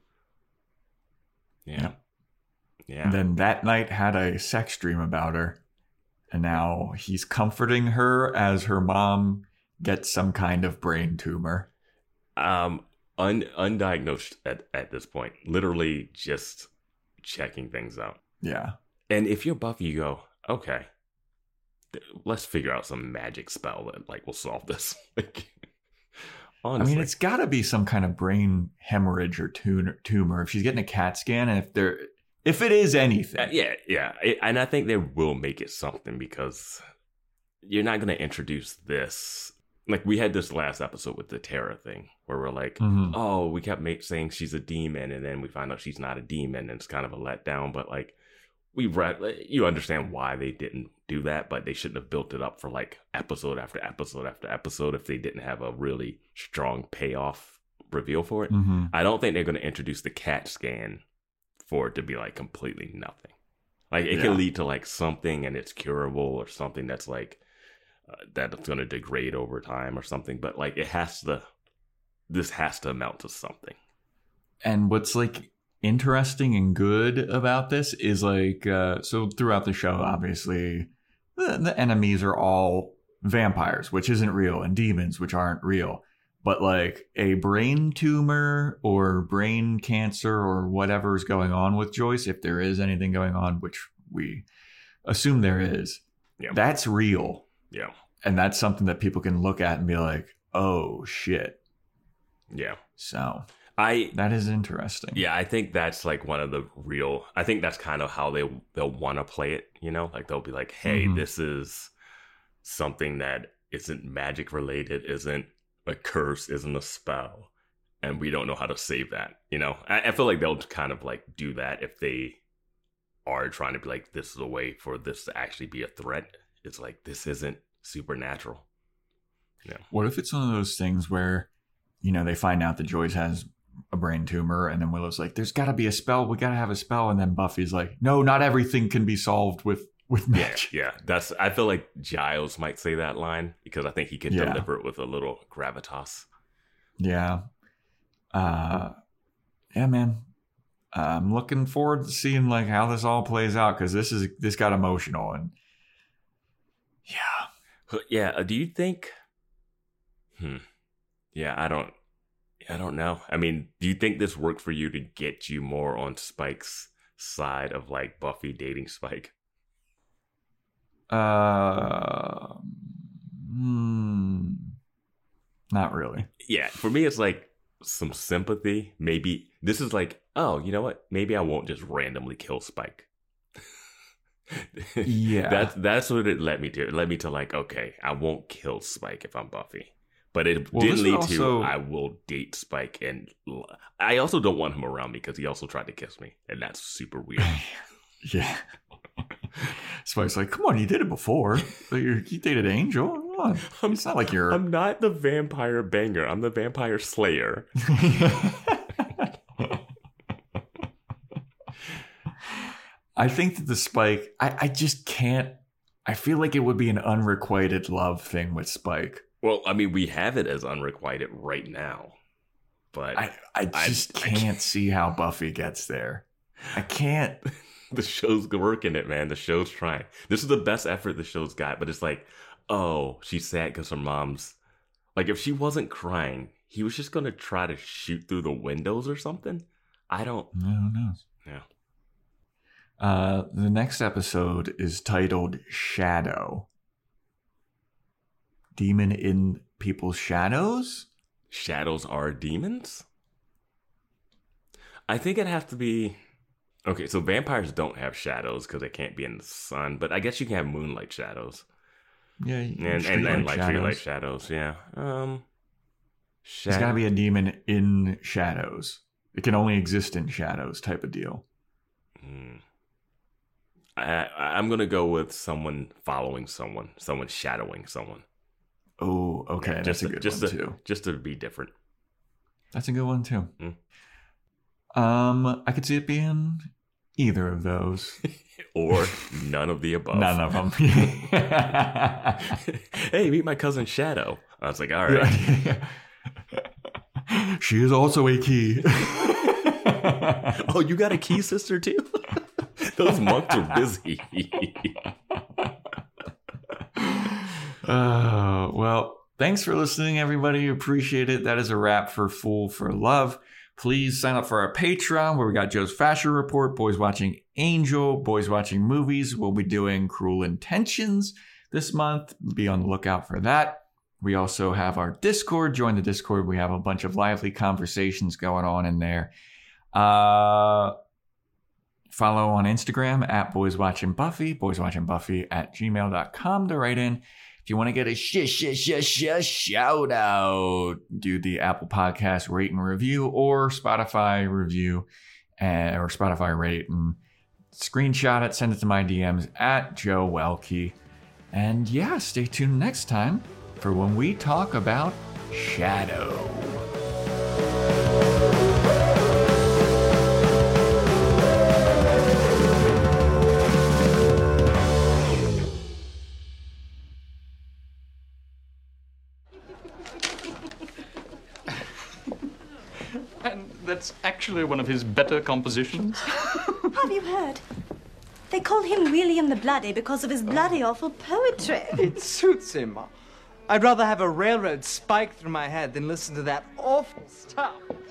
Yeah. And then that night had a sex dream about her. And now he's comforting her as her mom gets some kind of brain tumor. Undiagnosed at this point. Literally just checking things out. Yeah. And if you're Buffy, you go, okay, let's figure out some magic spell that like will solve this. Like, honestly. I mean, it's got to be some kind of brain hemorrhage or tumor. If she's getting a CAT scan, and if it is anything. Yeah. And I think they will make it something, because you're not going to introduce this. Like, we had this last episode with the Terra thing where we're like, mm-hmm. oh, we kept saying she's a demon, and then we find out she's not a demon, and it's kind of a letdown. But like, you understand why they didn't do that, but they shouldn't have built it up for like episode after episode after episode if they didn't have a really strong payoff reveal for it. Mm-hmm. I don't think they're going to introduce the CAT scan for it to be like completely nothing. Like, it can lead to like something and it's curable, or something that's like that it's going to degrade over time or something. But like this has to amount to something. And what's like interesting and good about this is like, so throughout the show, obviously the enemies are all vampires, which isn't real, and demons, which aren't real. But like a brain tumor or brain cancer or whatever's going on with Joyce, if there is anything going on, which we assume there is, that's real. Yeah. And that's something that people can look at and be like, oh shit. Yeah. So that is interesting. Yeah, I think that's like one of the real, I think that's kind of how they'll want to play it, you know? Like they'll be like, hey, this is something that isn't magic related, isn't a curse, isn't a spell, and we don't know how to save that, you know? I feel like they'll kind of like do that if they are trying to be like, this is a way for this to actually be a threat. It's like, this isn't supernatural. Yeah. What if it's one of those things where, you know, they find out that Joyce has a brain tumor, and then Willow's like, there's got to be a spell. We got to have a spell. And then Buffy's like, no, not everything can be solved with magic. Yeah. I feel like Giles might say that line because I think he could deliver it with a little gravitas. Yeah. Yeah, man. I'm looking forward to seeing like how this all plays out, because this got emotional. And yeah. Do you think? Yeah, I don't know. I mean, do you think this worked for you to get you more on Spike's side of like Buffy dating Spike? Not really. Yeah, for me, it's like some sympathy. Maybe this is like, oh, you know what? Maybe I won't just randomly kill Spike. Yeah, that's what it led me to. It led me to like, okay, I won't kill Spike if I'm Buffy. But it did lead to I will date Spike, and I also don't want him around me because he also tried to kiss me, and that's super weird. Yeah. Spike's like, come on, you did it before. You dated Angel. Come on. It's not like you're... I'm not the vampire banger. I'm the vampire slayer. I think that the Spike... I just can't... I feel like it would be an unrequited love thing with Spike. Well, I mean, we have it as unrequited right now, but I just can't see how Buffy gets there. I can't. The show's working it, man. The show's trying. This is the best effort the show's got, but it's like, oh, she's sad because her mom's... Like, if she wasn't crying, he was just going to try to shoot through the windows or something? I don't... Who knows? Yeah. The next episode is titled Shadow. Demon in people's shadows? Shadows are demons? I think it has to be... Okay, so vampires don't have shadows because they can't be in the sun, but I guess you can have moonlight shadows. Yeah, and like streetlight shadows, yeah. There's got to be a demon in shadows. It can only exist in shadows type of deal. I'm going to go with someone following someone shadowing someone. Oh, okay. Yeah, that's a good one, too. Just to be different. That's a good one, too. I could see it being either of those. Or none of the above. None of them. Hey, meet my cousin Shadow. I was like, all right. She is also a key. Oh, you got a key sister, too? Those monks are busy. Well, thanks for listening, everybody. Appreciate it. That is a wrap for Fool for Love. Please sign up for our Patreon, where we got Joe's Fashion Report, Boys Watching Angel, Boys Watching Movies. We'll be doing Cruel Intentions this month. Be on the lookout for that. We also have our Discord. Join the Discord. We have a bunch of lively conversations going on in there. Follow on Instagram at Boys Watching Buffy, boyswatchingbuffy@gmail.com to write in. If you want to get a shout out, do the Apple Podcast rate and review, or Spotify review or Spotify rate, and screenshot it, send it to my DMs at Joe Welke. And yeah, stay tuned next time for when we talk about Shadow. That's actually one of his better compositions. Have you heard? They call him William the Bloody because of his bloody awful poetry. It suits him. I'd rather have a railroad spike through my head than listen to that awful stuff.